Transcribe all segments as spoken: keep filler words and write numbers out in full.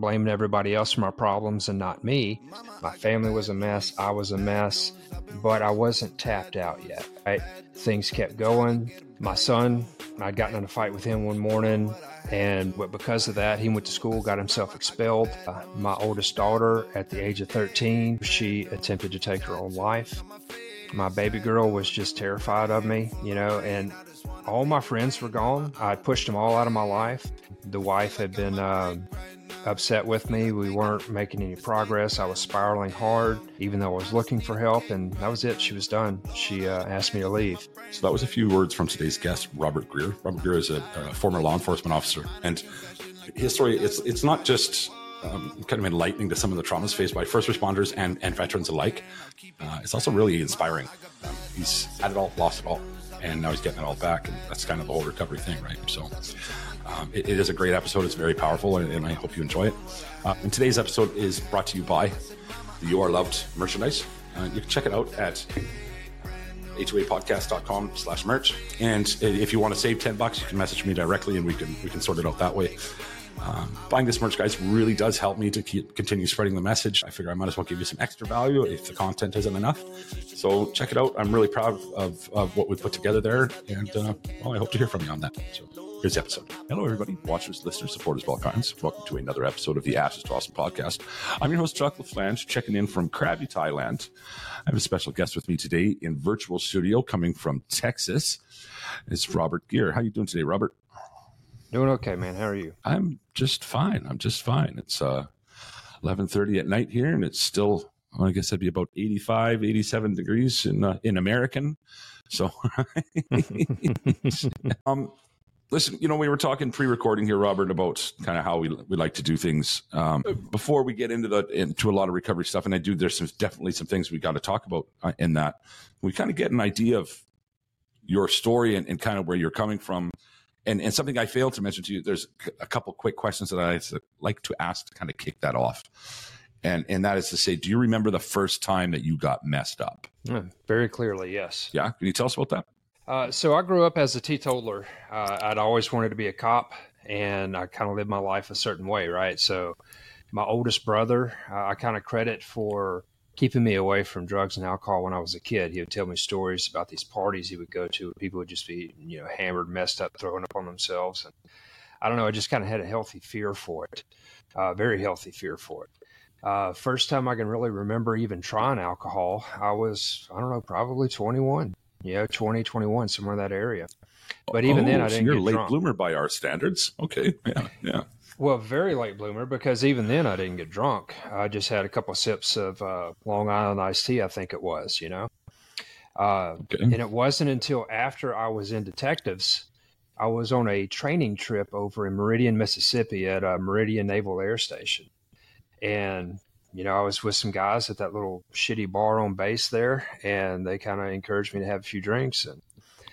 blaming everybody else for my problems and not me. My family was a mess. I was a mess, but I wasn't tapped out yet. Right? Things kept going. My son, I'd gotten in a fight with him one morning, and because of that, he went to school, got himself expelled. Uh, my oldest daughter, at the age of thirteen, she attempted to take her own life. My baby girl was just terrified of me, you know, and all my friends were gone. I pushed them all out of my life. The wife had been uh, upset with me. We weren't making any progress. I was spiraling hard, even though I was looking for help, and that was it. She was done. She uh, asked me to leave. So that was a few words from today's guest, Robert Greer. Robert Greer is a, a former law enforcement officer, and his story, it's it's not just um, kind of enlightening to some of the traumas faced by first responders and, and veterans alike. Uh, it's also really inspiring. Um, he's had it all, lost it all, and now he's getting it all back, and that's kind of the whole recovery thing, right? So um, it, it is a great episode. It's very powerful, and, and I hope you enjoy it. Uh, and today's episode is brought to you by the You Are Loved merchandise. Uh, you can check it out at H O A podcast dot com slash merch. And if you want to save ten bucks, you can message me directly and we can we can sort it out that way. Um, buying this merch, guys, really does help me to keep, continue spreading the message. I figure I might as well give you some extra value if the content isn't enough. So check it out. I'm really proud of, of what we put together there. And uh, well, I hope to hear from you on that. So here's the episode. Hello, everybody. Watchers, listeners, supporters of all kinds. Welcome to another episode of the Ashes to Awesome podcast. I'm your host, Chuck LaFlange, checking in from Krabi, Thailand. I have a special guest with me today in virtual studio coming from Texas. It's Robert Greer. How you doing today, Robert? Doing okay, man. How are you? I'm just fine. I'm just fine. It's uh, eleven thirty at night here, and it's still, well, I guess that'd be about eighty-five, eighty-seven degrees in uh, in American. So, um, listen, you know, we were talking pre-recording here, Robert, about kind of how we we like to do things. Um, before we get into the into a lot of recovery stuff, and I do, there's some definitely some things we got to talk about uh, in that. We kind of get an idea of your story and, and kind of where you're coming from. And, and something I failed to mention to you, there's a couple quick questions that I like to ask to kind of kick that off. And and that is to say, do you remember the first time that you got messed up? Mm, very clearly, yes. Yeah? Can you tell us about that? Uh, so I grew up as a teetotaler. Uh, I'd always wanted to be a cop, and I kind of lived my life a certain way, right? So my oldest brother, uh, I kind of credit for keeping me away from drugs and alcohol when I was a kid. He would tell me stories about these parties he would go to. People would just be, you know, hammered, messed up, throwing up on themselves. And I don't know, I just kind of had a healthy fear for it, uh, very healthy fear for it. Uh, first time I can really remember even trying alcohol, I was, I don't know, probably twenty-one. Yeah, twenty, twenty-one, somewhere in that area. But even oh, then, I so didn't you're get a late drunk. bloomer by our standards. Okay, yeah, yeah. Well, very late bloomer, because even then I didn't get drunk. I just had a couple of sips of uh, Long Island iced tea, I think it was, you know. Uh, okay. And it wasn't until after I was in detectives, I was on a training trip over in Meridian, Mississippi at uh, Meridian Naval Air Station. And, you know, I was with some guys at that little shitty bar on base there, and they kind of encouraged me to have a few drinks. And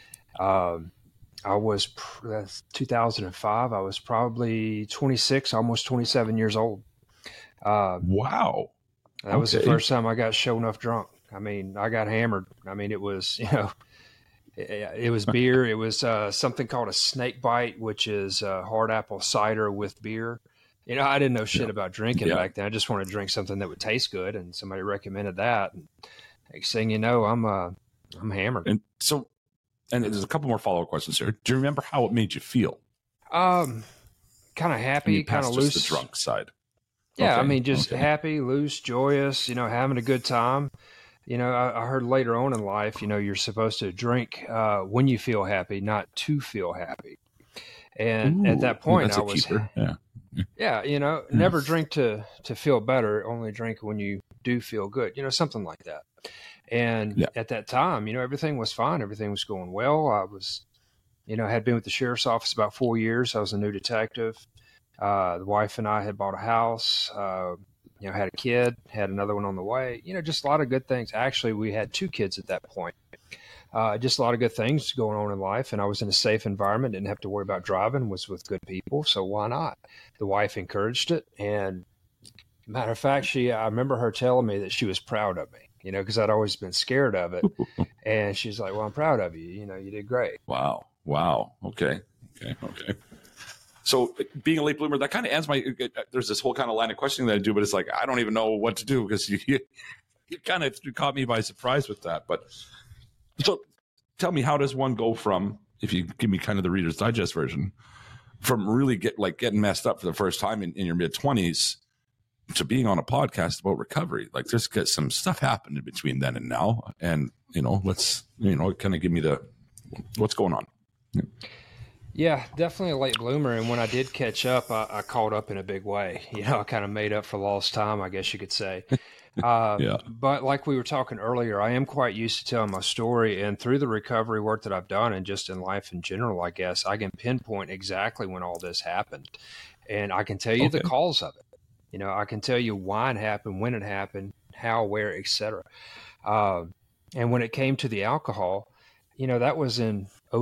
um, I was, that's two thousand five, I was probably twenty-six, almost twenty-seven years old. Uh, wow. That okay. was the first time I got show enough drunk. I mean, I got hammered. I mean, it was, you know, it, it was beer. It was uh, something called a snake bite, which is uh, hard apple cider with beer. You know, I didn't know shit yeah. about drinking yeah. back then. I just wanted to drink something that would taste good, and somebody recommended that. And next thing you know, I'm uh, I'm hammered. And so, and there's a couple more follow-up questions here. Do you remember how it made you feel? Um, kind of happy, kind of loose. Just the drunk side. Yeah, okay. I mean, just okay. happy, loose, joyous. You know, having a good time. You know, I, I heard later on in life, you know, you're supposed to drink uh, when you feel happy, not to feel happy. And Ooh, at that point, that's I a was, keeper. yeah, yeah, you know, yeah. never drink to to feel better. Only drink when you do feel good. You know, something like that. And yeah. at that time, you know, everything was fine. Everything was going well. I was, you know, I had been with the sheriff's office about four years. I was a new detective. Uh, the wife and I had bought a house. Uh, you know, had a kid, had another one on the way. You know, just a lot of good things. Actually, we had two kids at that point. Uh, just a lot of good things going on in life. And I was in a safe environment, didn't have to worry about driving, was with good people. So why not? The wife encouraged it. And matter of fact, she, I remember her telling me that she was proud of me, you know, because I'd always been scared of it. And she's like, well, I'm proud of you. You know, you did great. Wow. Wow. Okay. Okay. Okay. So being a late bloomer, that kind of ends my, there's this whole kind of line of questioning that I do, but it's like, I don't even know what to do because you, you, you kind of caught me by surprise with that. But so tell me, how does one go from, if you give me kind of the Reader's Digest version, from really get like getting messed up for the first time in, in your mid twenties to being on a podcast about recovery? Like there's got some stuff happened in between then and now. And, you know, let's, you know, kind of give me the, what's going on. Yeah. Yeah, definitely a late bloomer. And when I did catch up, I, I caught up in a big way. You know, I kind of made up for lost time, I guess you could say. Uh, yeah. But like we were talking earlier, I am quite used to telling my story. And through the recovery work that I've done and just in life in general, I guess, I can pinpoint exactly when all this happened. And I can tell you Okay. the cause of it. You know, I can tell you why it happened, when it happened, how, where, et cetera. Uh, and when it came to the alcohol, you know, that was in oh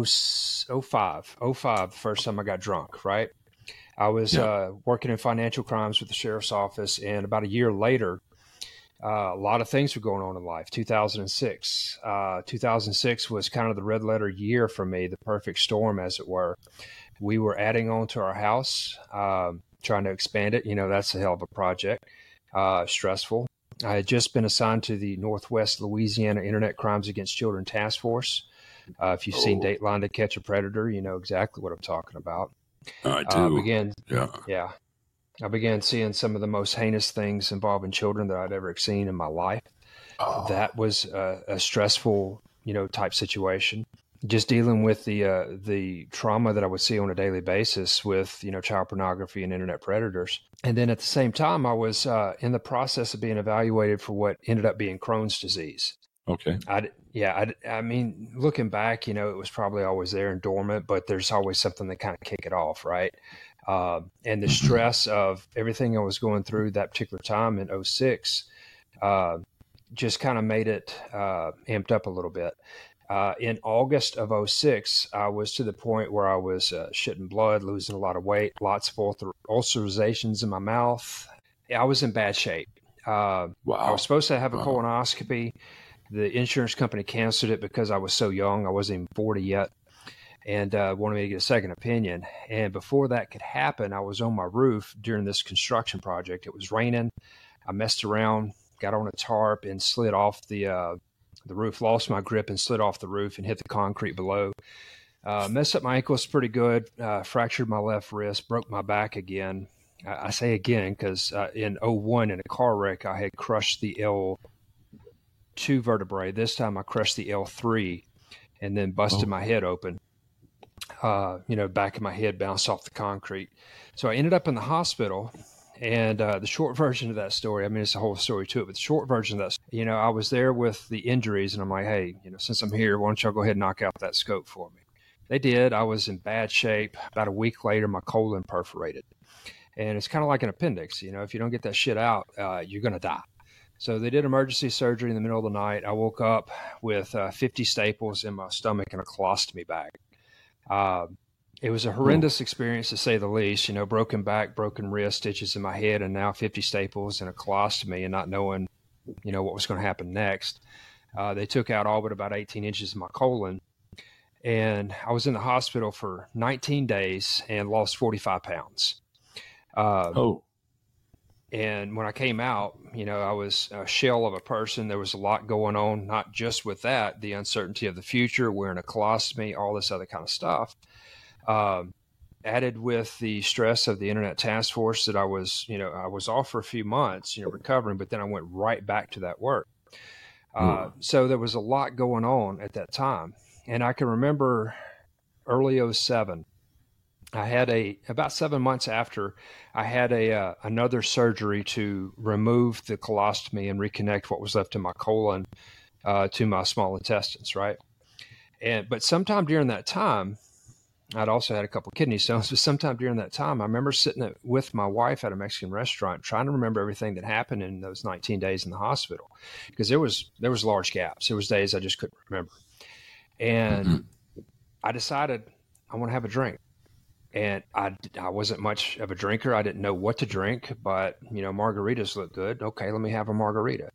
five, oh five, the first time I got drunk, right? I was Yeah. uh, working in financial crimes with the sheriff's office, and about a year later, uh, a lot of things were going on in life. two thousand six. Uh, two thousand six was kind of the red letter year for me, the perfect storm, as it were. We were adding on to our house, um, trying to expand it. You know, that's a hell of a project, uh, stressful. I had just been assigned to the Northwest Louisiana Internet Crimes Against Children Task Force. Uh, if you've oh. seen Dateline to Catch a Predator, you know exactly what I'm talking about. I do. Uh, began, yeah. Yeah. I began seeing some of the most heinous things involving children that I'd ever seen in my life. Oh. That was a, a stressful, you know, type situation. Just dealing with the uh, the trauma that I would see on a daily basis with, you know, child pornography and internet predators. And then at the same time, I was uh, in the process of being evaluated for what ended up being Crohn's disease. Okay. I, yeah, I, I mean, looking back, you know, it was probably always there and dormant, but there's always something that kind of kick it off, right? Uh, and the stress of everything I was going through that particular time in oh six uh, just kind of made it uh, amped up a little bit. Uh, in August of oh six, I was to the point where I was uh, shitting blood, losing a lot of weight, lots of ulcer- ulcerations in my mouth. I was in bad shape. Uh, wow. I was supposed to have a wow. colonoscopy. The insurance company canceled it because I was so young. I wasn't even forty yet, and uh, wanted me to get a second opinion. And before that could happen, I was on my roof during this construction project. It was raining. I messed around, got on a tarp, and slid off the uh, the roof, lost my grip and slid off the roof and hit the concrete below. Uh, messed up my ankles pretty good, uh, fractured my left wrist, broke my back again. I, I say again because uh, in oh one in a car wreck, I had crushed the L two vertebrae. This time I crushed the L three and then busted oh. my head open. Uh, you know, back of my head bounced off the concrete. So I ended up in the hospital. And uh, the short version of that story, I mean, it's a whole story to it, but the short version of that, you know, I was there with the injuries and I'm like, hey, you know, since I'm here, why don't y'all go ahead and knock out that scope for me? They did. I was in bad shape. About a week later, my colon perforated. And it's kind of like an appendix. You know, if you don't get that shit out, uh, you're going to die. So they did emergency surgery in the middle of the night. I woke up with uh, fifty staples in my stomach and a colostomy bag. Uh, It was a horrendous experience, to say the least. You know, broken back, broken wrist, stitches in my head, and now fifty staples and a colostomy, and not knowing, you know, what was going to happen next. Uh, they took out all but about eighteen inches of my colon, and I was in the hospital for nineteen days and lost forty-five pounds. Uh, oh. And when I came out, you know, I was a shell of a person. There was a lot going on, not just with that, the uncertainty of the future, wearing a colostomy, all this other kind of stuff. Um, added with the stress of the internet task force that I was, you know, I was off for a few months, you know, recovering, but then I went right back to that work. Uh, mm. So there was a lot going on at that time. And I can remember early oh seven, I had a, about seven months after, I had a, uh, another surgery to remove the colostomy and reconnect what was left in my colon, uh, to my small intestines. Right. And, but sometime during that time, I'd also had a couple of kidney stones, but sometime during that time, I remember sitting at, with my wife at a Mexican restaurant, trying to remember everything that happened in those nineteen days in the hospital, because there was there was large gaps. There was days I just couldn't remember, and mm-hmm. I decided I want to have a drink. And I I wasn't much of a drinker. I didn't know what to drink, but you know, margaritas look good. Okay, let me have a margarita,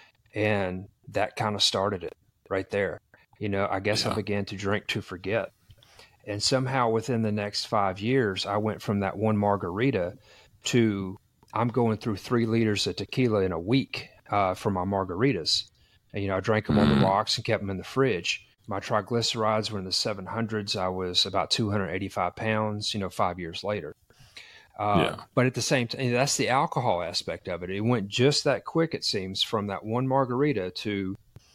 and that kind of started it right there. You know, I guess yeah. I began to drink to forget. And somehow within the next five years, I went from that one margarita to I'm going through three liters of tequila in a week uh, for my margaritas. And, you know, I drank them on the rocks and kept them in the fridge. My triglycerides were in the seven hundreds. I was about two hundred eighty-five pounds, you know, five years later. Uh, yeah. But at the same time, that's the alcohol aspect of it. It went just that quick, it seems, from that one margarita to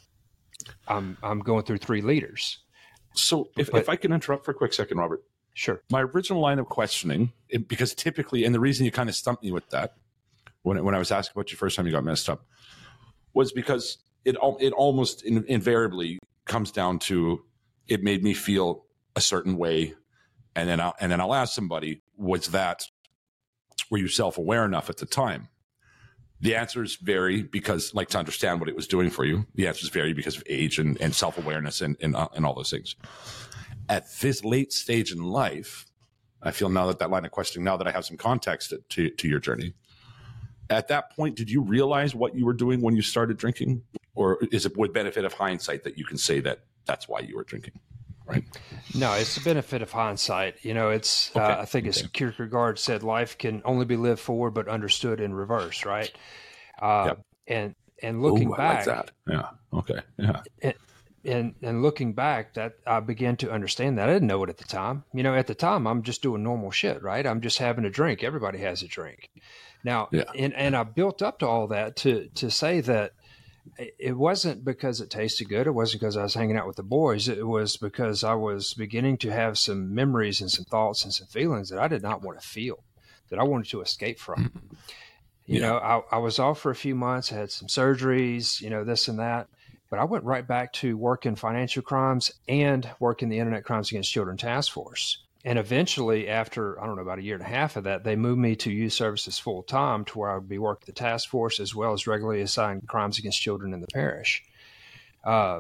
I'm I'm going through three liters. So if, but, if I can interrupt for a quick second, Robert. Sure. My original line of questioning, because typically, and the reason you kind of stumped me with that when, when I was asking about your first time you got messed up, was because it it almost in, invariably comes down to it made me feel a certain way. And then I'll, and then I'll ask somebody, was that, were you self-aware enough at the time? The answers vary because, like, to understand what it was doing for you. The answers vary because of age and, and self-awareness and, and, uh, and all those things. At this late stage in life, I feel now that that line of questioning, now that I have some context to, to your journey, at that point, did you realize what you were doing when you started drinking? Or is it with benefit of hindsight that you can say that that's why you were drinking? Right. No, it's the benefit of hindsight. You know, it's, okay. uh, I think as okay. Kierkegaard said, life can only be lived forward, but understood in reverse. Right. Uh, yep. And, and looking Ooh, back, I like that. Yeah. Okay. Yeah. And, and, and looking back, that I began to understand that. I didn't know it at the time. You know, at the time, I'm just doing normal shit, right? I'm just having a drink. Everybody has a drink. Now, yeah. and, and I built up to all that to, to say that it wasn't because it tasted good. It wasn't because I was hanging out with the boys. It was because I was beginning to have some memories and some thoughts and some feelings that I did not want to feel, that I wanted to escape from. You yeah. know, I, I was off for a few months. I had some surgeries, you know, this and that. But I went right back to working financial crimes and working the Internet Crimes Against Children Task Force. And eventually, after, I don't know, about a year and a half of that, they moved me to youth services full time to where I would be working the task force as well as regularly assigned crimes against children in the parish. Uh,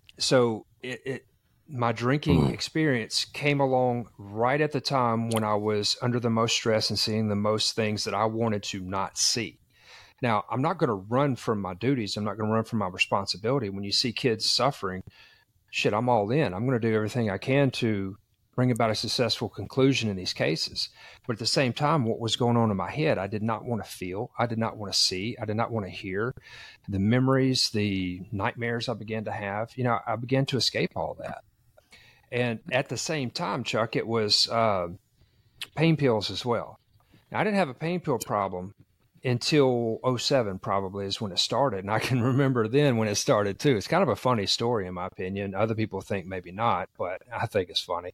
so it, it, my drinking experience came along right at the time when I was under the most stress and seeing the most things that I wanted to not see. Now, I'm not going to run from my duties. I'm not going to run from my responsibility. When you see kids suffering, shit, I'm all in. I'm going to do everything I can to bring about a successful conclusion in these cases. But at the same time, what was going on in my head, I did not want to feel, I did not want to see, I did not want to hear. The memories, the nightmares I began to have, you know, I began to escape all that. And at the same time, Chuck, it was uh, pain pills as well. Now, I didn't have a pain pill problem until oh seven probably is when it started. And I can remember then when it started too. It's kind of a funny story in my opinion. Other people think maybe not, but I think it's funny.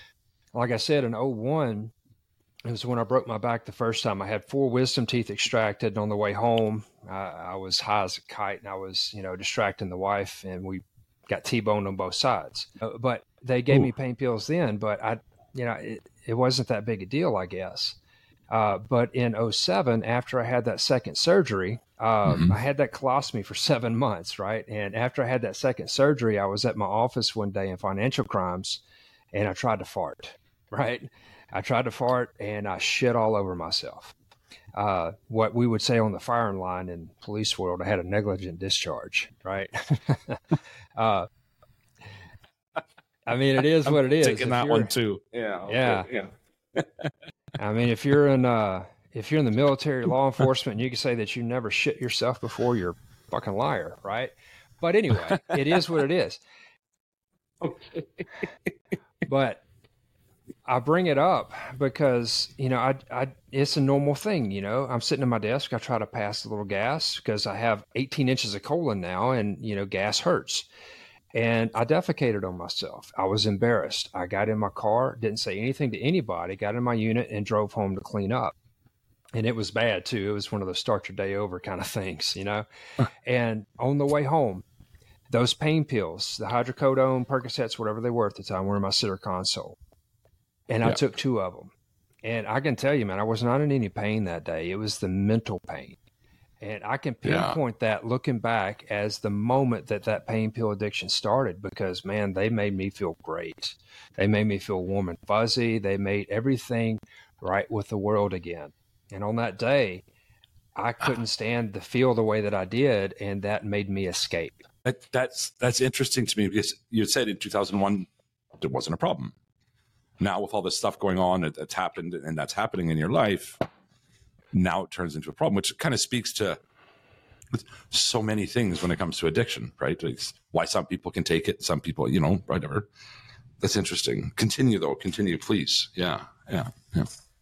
Like I said, in oh one, it was when I broke my back the first time. I had four wisdom teeth extracted, and on the way home, I, I was high as a kite, and I was, you know, distracting the wife, and we got T-boned on both sides. Uh, but they gave Ooh. me pain pills then, but I, you know, it, it wasn't that big a deal, I guess. Uh, but in oh seven, after I had that second surgery, uh, mm-hmm. I had that colostomy for seven months, right? And after I had that second surgery, I was at my office one day in financial crimes, and I tried to fart, right? I tried to fart, and I shit all over myself. Uh, what we would say on the firing line in police world, I had a negligent discharge, right? uh, I mean, it is what it is. Taking that one too. Yeah. Okay. Yeah. Yeah. I mean, if you're in uh, if you're in the military, law enforcement, and you can say that you never shit yourself before, you're a fucking liar, right? But anyway, it is what it is. Okay. But I bring it up because, you know, I, I, it's a normal thing. You know, I'm sitting at my desk. I try to pass a little gas because I have eighteen inches of colon now, and, you know, gas hurts. And I defecated on myself. I was embarrassed. I got in my car, didn't say anything to anybody, got in my unit and drove home to clean up. And it was bad too. It was one of those start your day over kind of things, you know? And on the way home, those pain pills, the hydrocodone, Percocets, whatever they were at the time, were in my center console. And I yep. took two of them. And I can tell you, man, I was not in any pain that day. It was the mental pain. And I can pinpoint yeah. that looking back as the moment that that pain pill addiction started, because, man, they made me feel great. They made me feel warm and fuzzy. They made everything right with the world again. And on that day, I couldn't stand to feel the way that I did, and that made me escape. That, that's that's interesting to me, because you had said in two thousand one there wasn't a problem. Now with all this stuff going on that, that's happened and that's happening in your life, now it turns into a problem, which kind of speaks to so many things when it comes to addiction, right? It's why some people can take it, some people, you know, whatever. That's interesting. Continue though. Continue, please. Yeah. Yeah. Yeah.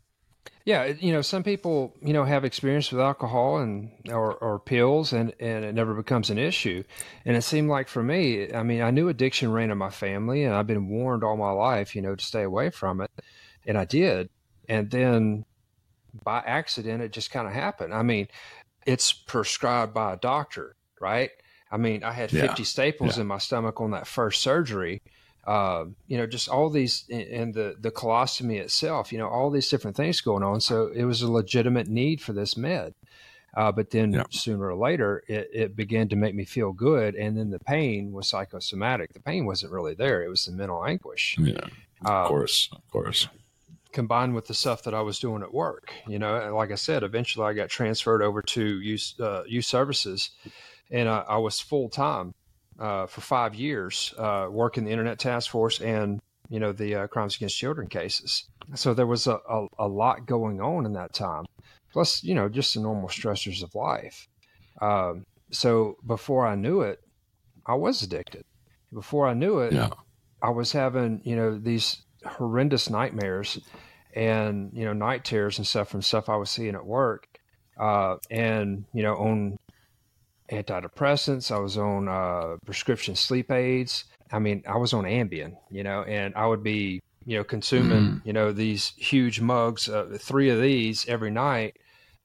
Yeah. You know, some people, you know, have experience with alcohol and, or, or pills and, and it never becomes an issue. And it seemed like for me, I mean, I knew addiction ran in my family and I've been warned all my life, you know, to stay away from it. And I did. And then by accident, it just kind of happened. I mean, it's prescribed by a doctor, right? I mean, I had fifty yeah. staples yeah. in my stomach on that first surgery. Uh, you know, just all these, and the, the colostomy itself, you know, all these different things going on. So it was a legitimate need for this med. Uh, but then yeah. sooner or later, it, it began to make me feel good. And then the pain was psychosomatic. The pain wasn't really there. It was the mental anguish. Yeah, of uh, course, of course. Combined with the stuff that I was doing at work, you know, and like I said, eventually I got transferred over to youth, uh, youth services, and I, I was full time uh, for five years uh, working the Internet Task Force and, you know, the uh, crimes against children cases. So there was a, a, a lot going on in that time, plus, you know, just the normal stressors of life. Um, so before I knew it, I was addicted. Before I knew it, yeah. I was having, you know, these horrendous nightmares and, you know, night terrors and stuff from stuff I was seeing at work. Uh, and, you know, on antidepressants, I was on uh, prescription sleep aids. I mean, I was on Ambien, you know, and I would be, you know, consuming, mm. you know, these huge mugs, uh, three of these every night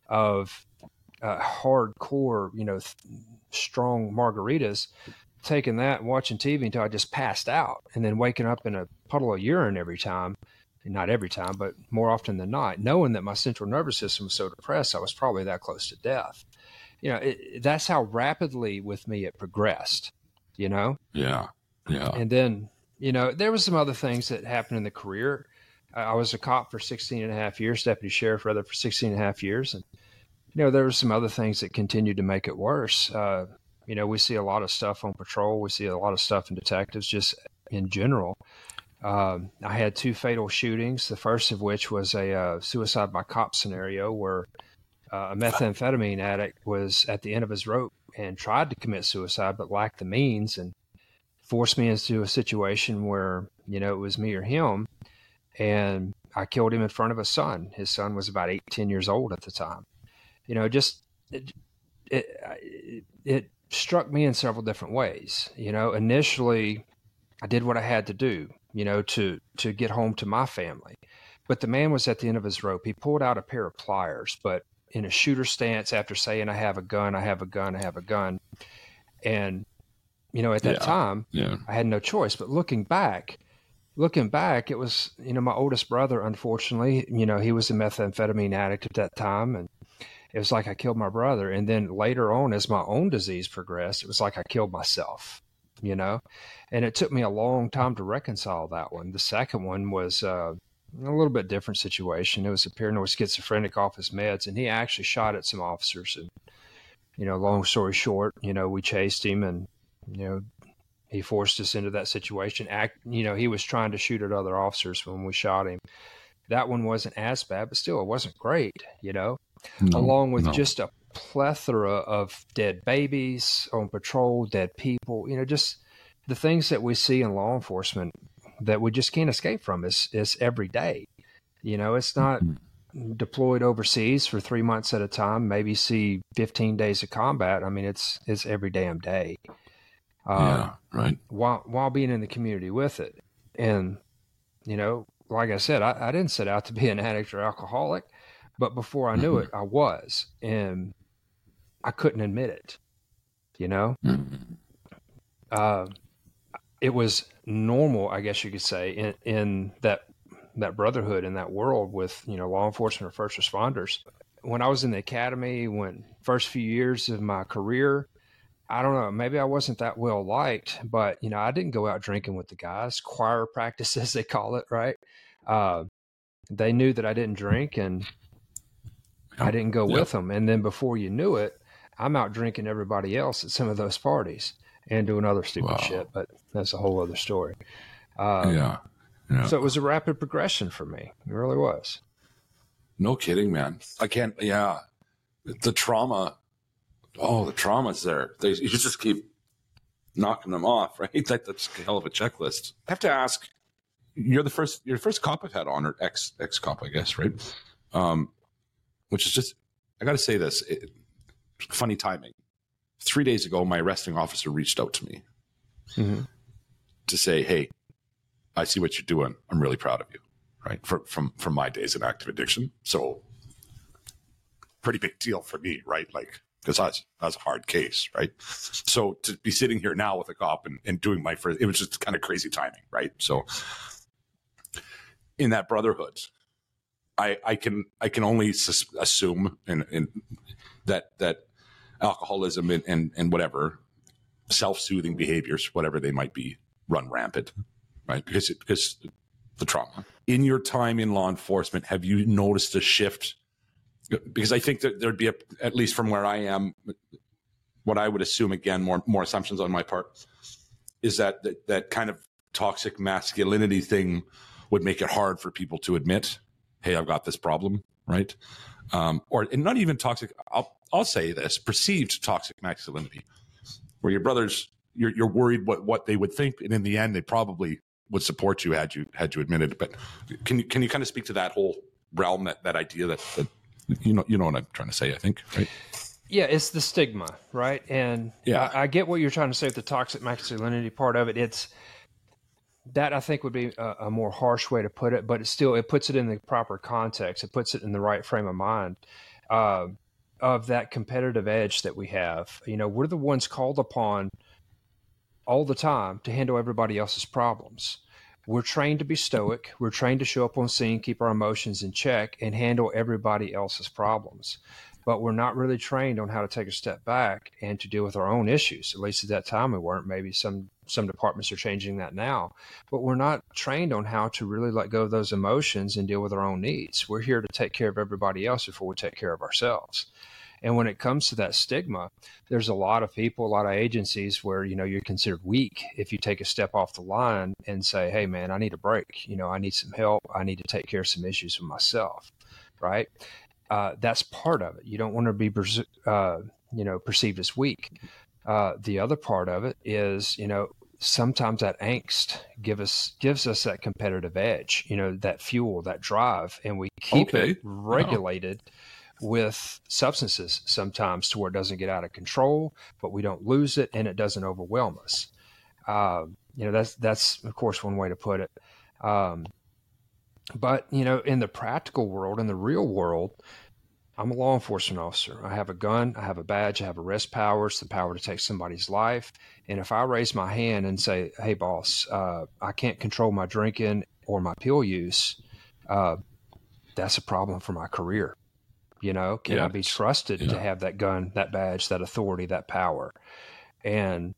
of uh, hardcore, you know, th- strong margaritas, taking that and watching T V until I just passed out, and then waking up in a puddle of urine every time. Not every time, but more often than not, knowing that my central nervous system was so depressed, I was probably that close to death. You know, it, that's how rapidly with me it progressed, you know? Yeah. Yeah. And then, you know, there was some other things that happened in the career. I was a cop for sixteen and a half years, deputy sheriff rather for sixteen and a half years. And, you know, there were some other things that continued to make it worse. Uh, you know, we see a lot of stuff on patrol. We see a lot of stuff in detectives just in general. Um, I had two fatal shootings, the first of which was a uh, suicide by cop scenario where uh, a methamphetamine addict was at the end of his rope and tried to commit suicide but lacked the means and forced me into a situation where, you know, it was me or him. And I killed him in front of his son. His son was about eight, ten years old at the time. You know, just it, it, it struck me in several different ways. You know, initially I did what I had to do, you know, to, to get home to my family. But the man was at the end of his rope. He pulled out a pair of pliers, but in a shooter stance after saying, I have a gun, I have a gun, I have a gun. And, you know, at that yeah. time, yeah. I had no choice. But looking back, looking back, it was, you know, my oldest brother, unfortunately, you know, he was a methamphetamine addict at that time. And it was like I killed my brother. And then later on, as my own disease progressed, it was like I killed myself, you know, and it took me a long time to reconcile that one. The second one was uh, a little bit different situation. It was a paranoid schizophrenic off his meds, and he actually shot at some officers. And, you know, long story short, you know, we chased him and, you know, he forced us into that situation. Act, you know, he was trying to shoot at other officers when we shot him. That one wasn't as bad, but still it wasn't great, you know, no, along with no. just a plethora of dead babies on patrol, dead people, you know, just the things that we see in law enforcement that we just can't escape from is, is every day. You know, it's not mm-hmm. deployed overseas for three months at a time, maybe see fifteen days of combat. I mean, it's, it's every damn day. Uh, yeah, right. While, while being in the community with it. And, you know, like I said, I, I didn't set out to be an addict or alcoholic, but before I knew mm-hmm. it, I was, and I couldn't admit it, you know? Mm-hmm. Uh, it was normal, I guess you could say, in, in that, that brotherhood, in that world with, you know, law enforcement or first responders. When I was in the academy, when first few years of my career, I don't know, maybe I wasn't that well liked, but, you know, I didn't go out drinking with the guys, choir practice, as they call it, right? Uh, they knew that I didn't drink, and yep. I didn't go yep. with them. And then before you knew it, I'm out drinking everybody else at some of those parties and doing other stupid wow. shit, but that's a whole other story. Uh, yeah, Yeah. So it was a rapid progression for me. It really was. No kidding, man. I can't, yeah. The trauma, oh, the trauma's there. They, you just keep knocking them off, right? That, that's a hell of a checklist. I have to ask, you're the first, you're the first cop I've had on, or ex, ex-cop, I guess, right? Um, which is just, I got to say this, it, funny timing. Three days ago, my arresting officer reached out to me mm-hmm. to say, hey, I see what you're doing. I'm really proud of you, right? For, from from my days in active addiction. So pretty big deal for me, right? Like, because that's, that's a hard case, right? So to be sitting here now with a cop and, and doing my first, it was just kind of crazy timing, right? So in that brotherhood, I, I can I can only sus- assume and, and that that alcoholism and, and, and whatever self-soothing behaviors, whatever they might be, run rampant. Right, because it, because the trauma. In your time in law enforcement, have you noticed a shift? Because I think that there'd be a, at least from where I am, what I would assume, again, more more assumptions on my part, is that that, that kind of toxic masculinity thing would make it hard for people to admit, hey, I've got this problem, right? Um, or and not even toxic. I'll I'll say this: perceived toxic masculinity, where your brothers, you're you're worried what what they would think, and in the end, they probably would support you had you had you admitted. But can you can you kind of speak to that whole realm, that, that idea that, that you know you know what I'm trying to say, I think, right? Yeah, it's the stigma, right? And yeah. I, I get what you're trying to say with the toxic masculinity part of it. It's that I think would be a, a more harsh way to put it, but it still it puts it in the proper context. It puts it in the right frame of mind uh, of that competitive edge that we have. You know, we're the ones called upon all the time to handle everybody else's problems. We're trained to be stoic. We're trained to show up on scene, keep our emotions in check, and handle everybody else's problems. But we're not really trained on how to take a step back and to deal with our own issues. At least at that time we weren't. Maybe some some departments are changing that now. But we're not trained on how to really let go of those emotions and deal with our own needs. We're here to take care of everybody else before we take care of ourselves. And when it comes to that stigma, there's a lot of people, a lot of agencies where, you know, you're considered weak if you take a step off the line and say, hey, man, I need a break. You know, I need some help. I need to take care of some issues with myself, right? Uh, that's part of it. You don't want to be, uh, you know, perceived as weak. Uh, the other part of it is, you know, sometimes that angst give us gives us that competitive edge, you know, that fuel, that drive, and we keep okay. it regulated. Wow. With substances sometimes to where it doesn't get out of control, but we don't lose it and it doesn't overwhelm us. Uh, you know, that's, that's of course one way to put it. Um, but, you know, in the practical world, in the real world, I'm a law enforcement officer. I have a gun, I have a badge, I have arrest powers, the power to take somebody's life. And if I raise my hand and say, hey, boss, uh, I can't control my drinking or my pill use, uh, that's a problem for my career. You know, can yeah. I be trusted yeah. to have that gun, that badge, that authority, that power? And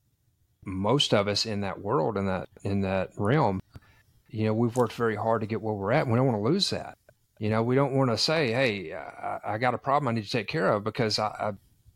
most of us in that world, in that in that realm, you know, we've worked very hard to get where we're at. We don't want to lose that. You know, we don't want to say, hey, I, I got a problem I need to take care of because I,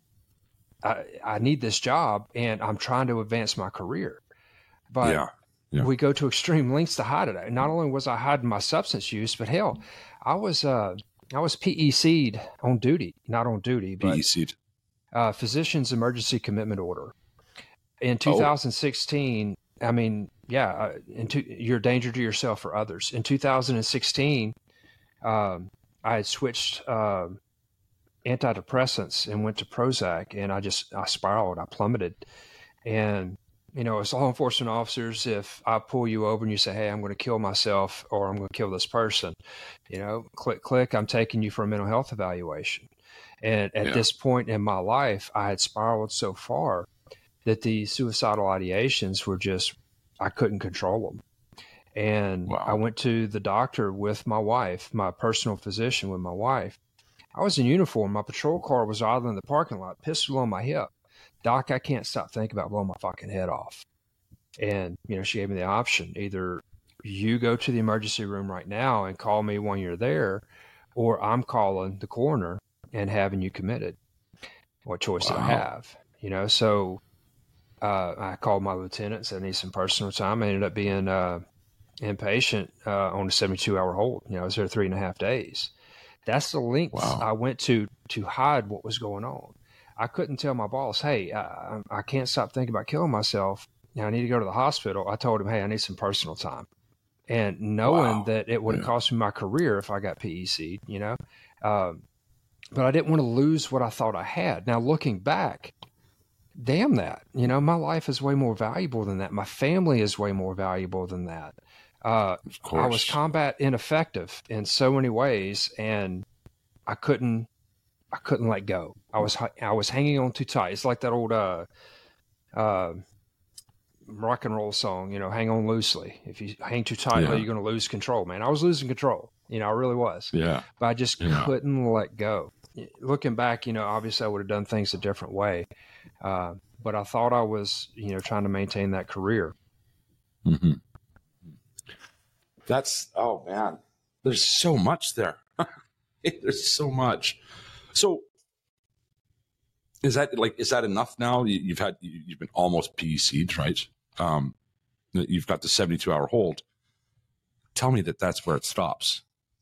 I I I need this job and I'm trying to advance my career. But yeah. Yeah. we go to extreme lengths to hide it. Not only was I hiding my substance use, but hell, I was uh I was P E C'd on duty, not on duty, but P E C'd. Uh, Physician's Emergency Commitment Order. In two thousand sixteen, oh. I mean, yeah, uh, into, you're a danger to yourself or others. In two thousand sixteen, um, I had switched uh, antidepressants and went to Prozac, and I just, I spiraled, I plummeted. And you know, as law enforcement officers, if I pull you over and you say, hey, I'm going to kill myself or I'm going to kill this person, you know, click, click, I'm taking you for a mental health evaluation. And at yeah. this point in my life, I had spiraled so far that the suicidal ideations were just, I couldn't control them. And wow. I went to the doctor with my wife, my personal physician with my wife. I was in uniform. My patrol car was idling in the parking lot, pistol on my hip. Doc, I can't stop thinking about blowing my fucking head off. And, you know, she gave me the option. Either you go to the emergency room right now and call me when you're there, or I'm calling the coroner and having you committed. What choice wow. did I have? You know, so uh, I called my lieutenant, said I need some personal time. I ended up being uh, inpatient uh, on a seventy-two hour hold. You know, I was there three and a half days. That's the lengths Wow. I went to to hide what was going on. I couldn't tell my boss, hey, I, I can't stop thinking about killing myself. You know, I need to go to the hospital. I told him, hey, I need some personal time. And knowing Wow. that it would have Yeah. cost me my career if I got P E C'd, you know, um, but I didn't want to lose what I thought I had. Now, looking back, damn that, you know, my life is way more valuable than that. My family is way more valuable than that. Uh, Of course. I was combat ineffective in so many ways, and I couldn't, I couldn't let go. I was, I was hanging on too tight. It's like that old, uh, uh, rock and roll song, you know, hang on loosely. If you hang too tightly, Yeah. you're going to lose control, man. I was losing control, you know, I really was, Yeah. but I just Yeah. couldn't let go. Looking back, you know, obviously I would have done things a different way. Uh, but I thought I was, you know, trying to maintain that career. Mm-hmm. That's, oh man, there's so much there. There's so much. So is that like, is that enough now? You, you've had, you, you've been almost P E C'd, right? Um, you've got the seventy-two hour hold. Tell me that that's where it stops.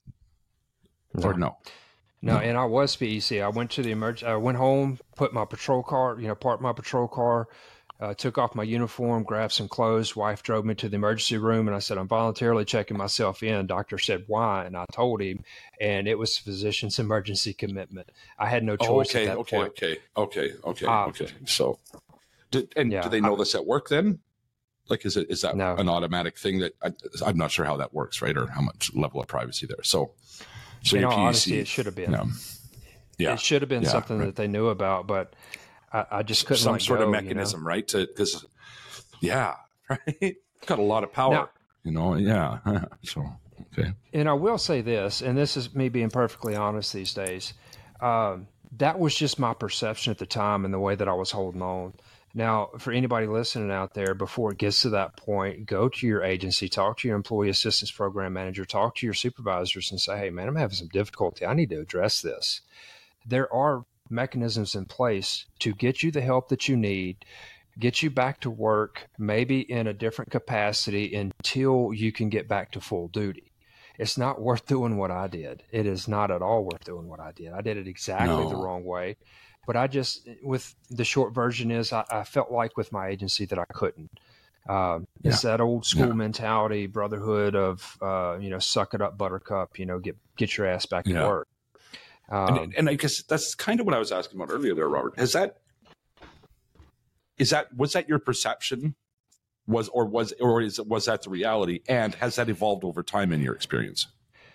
No. Or no? No, No. and I was P E C. I went to the emergency. I went home, put my patrol car, you know, parked my patrol car, uh, took off my uniform, grabbed some clothes. Wife drove me to the emergency room, and I said, I'm voluntarily checking myself in. Doctor said, why? And I told him, and it was physician's emergency commitment. I had no choice Oh, at okay, that okay, point. okay, okay, okay, Uh, okay. So, did, and Yeah, do they know I- this at work then? Like, is it is that No. an automatic thing that I, I'm not sure how that works, right? Or how much level of privacy there. So, so In your all P E C, honesty, it should have been. yeah, yeah, It should have been yeah, something right. that they knew about, but I, I just couldn't some let sort go, of you know? mechanism, right? To because, yeah, right. Got a lot of power, Now- you know. Yeah. So okay. And I will say this, and this is me being perfectly honest these days. Um, that was just my perception at the time and the way that I was holding on. Now, for anybody listening out there, before it gets to that point, go to your agency, talk to your employee assistance program manager, talk to your supervisors and say, hey, man, I'm having some difficulty. I need to address this. There are mechanisms in place to get you the help that you need, get you back to work, maybe in a different capacity until you can get back to full duty. It's not worth doing what I did. It is not at all worth doing what I did. I did it exactly No. the wrong way. But I just, with the short version is, I, I felt like with my agency that I couldn't. Um, It's that old school Yeah. mentality, brotherhood of, uh, you know, suck it up, buttercup, you know, get get your ass back to Yeah. work. Um, And, and I guess that's kind of what I was asking about earlier there, Robert. Has that, is that, was that your perception? Was, or was, or is, was that the reality? And has that evolved over time in your experience?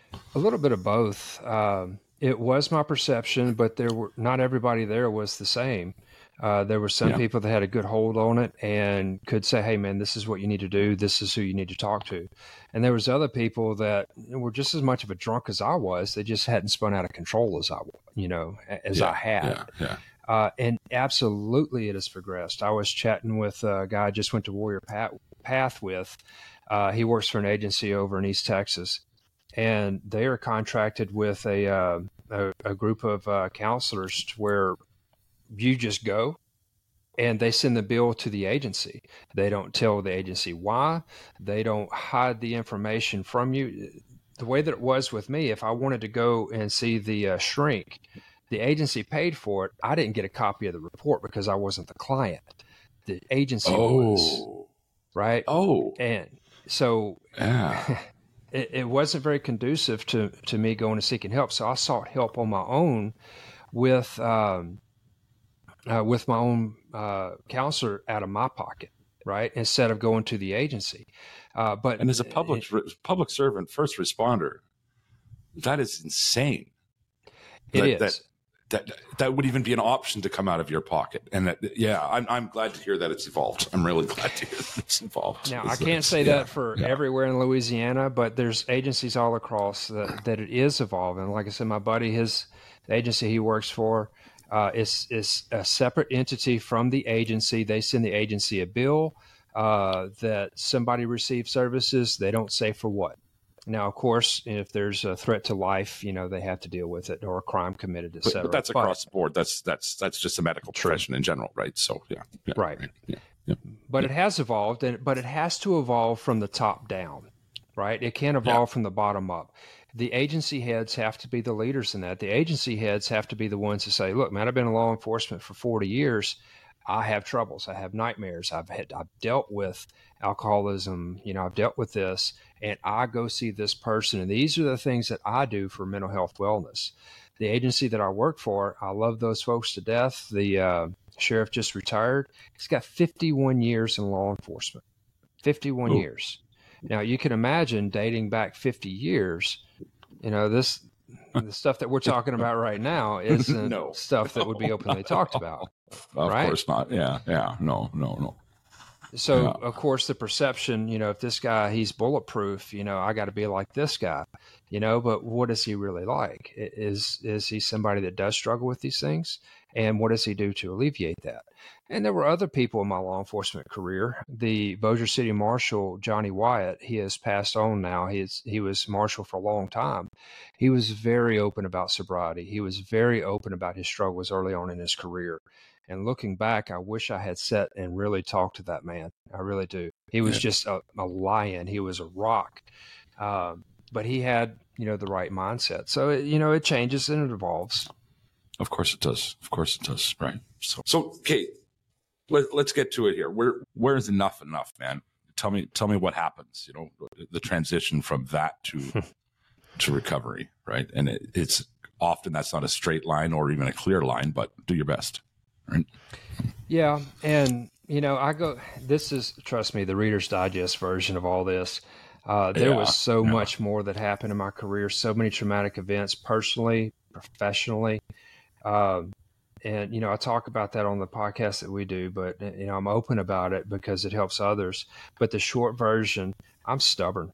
A little bit of both. Um, it was my perception, but there were not everybody there was the same. Uh, there were some Yeah. people that had a good hold on it and could say, hey, man, this is what you need to do. This is who you need to talk to. And there was other people that were just as much of a drunk as I was. They just hadn't spun out of control as I, you know, as Yeah, I had. Yeah. Yeah. Uh, and absolutely it has progressed. I was chatting with a guy I just went to Warrior Path, Path with. Uh, he works for an agency over in East Texas, and they are contracted with a, uh, a, a group of uh, counselors to where you just go and they send the bill to the agency. They don't tell the agency why. They don't hide the information from you. The way that it was with me, if I wanted to go and see the uh, shrink, the agency paid for it. I didn't get a copy of the report because I wasn't the client. The agency was, Oh, right? oh, And so yeah. it, it wasn't very conducive to, to me going and seeking help. So I sought help on my own with, um, uh, with my own uh, counselor out of my pocket, right? Instead of going to the agency. Uh, but And as a public public servant, first responder, that is insane. It that, is. That, that that would even be an option to come out of your pocket. And that, yeah, I'm I'm glad to hear that it's evolved. I'm really glad to hear that it's evolved. Now, It's- I can't say yeah, that for yeah. everywhere in Louisiana, but there's agencies all across that, that it is evolving. Like I said, my buddy, his the agency he works for uh, is, is a separate entity from the agency. They send the agency a bill uh, that somebody receives services. They don't say for what. Now, of course, if there's a threat to life, you know, they have to deal with it, or a crime committed, et But, cetera. but that's across the board. That's that's that's just the medical True. profession in general, right? So yeah, yeah Right. Yeah, yeah. But it has evolved, and but it has to evolve from the top down, right? It can't evolve yeah. from the bottom up. The agency heads have to be the leaders in that. The agency heads have to be the ones to say, look, man, I've been in law enforcement for forty years. I have troubles. I have nightmares. I've had, I've dealt with alcoholism. You know, I've dealt with this, and I go see this person. And these are the things that I do for mental health wellness. The agency that I work for, I love those folks to death. The uh, sheriff just retired. He's got fifty-one years in law enforcement. fifty-one Ooh. Years. Now, you can imagine dating back fifty years, you know, this the stuff that we're talking about right now isn't no. stuff that would be openly talked about. Of right? course not. Yeah, yeah. No, no, no. So, yeah. of course, the perception, you know, if this guy, he's bulletproof, you know, I got to be like this guy, you know, but what is he really like? Is, is he somebody that does struggle with these things? And what does he do to alleviate that? And there were other people in my law enforcement career. The Bossier City Marshal, Johnny Wyatt, he has passed on now. He is, he was marshal for a long time. He was very open about sobriety. He was very open about his struggles early on in his career. And looking back, I wish I had sat and really talked to that man. I really do. He was yeah. just a, a lion. He was a rock. Um, but he had, you know, the right mindset. So, it, you know, it changes and it evolves. Of course it does. Of course it does. Right. So, so okay, let, let's get to it here. Where, where is enough enough, man? Tell me, tell me what happens, you know, the transition from that to, to recovery. Right. And it, it's often that's not a straight line or even a clear line, but do your best. Right. Yeah. And, you know, I go, this is, trust me, the Reader's Digest version of all this. Uh, there yeah, was so yeah. much more that happened in my career, so many traumatic events, personally, professionally. Um, and, you know, I talk about that on the podcast that we do, but, you know, I'm open about it because it helps others. But the short version, I'm stubborn.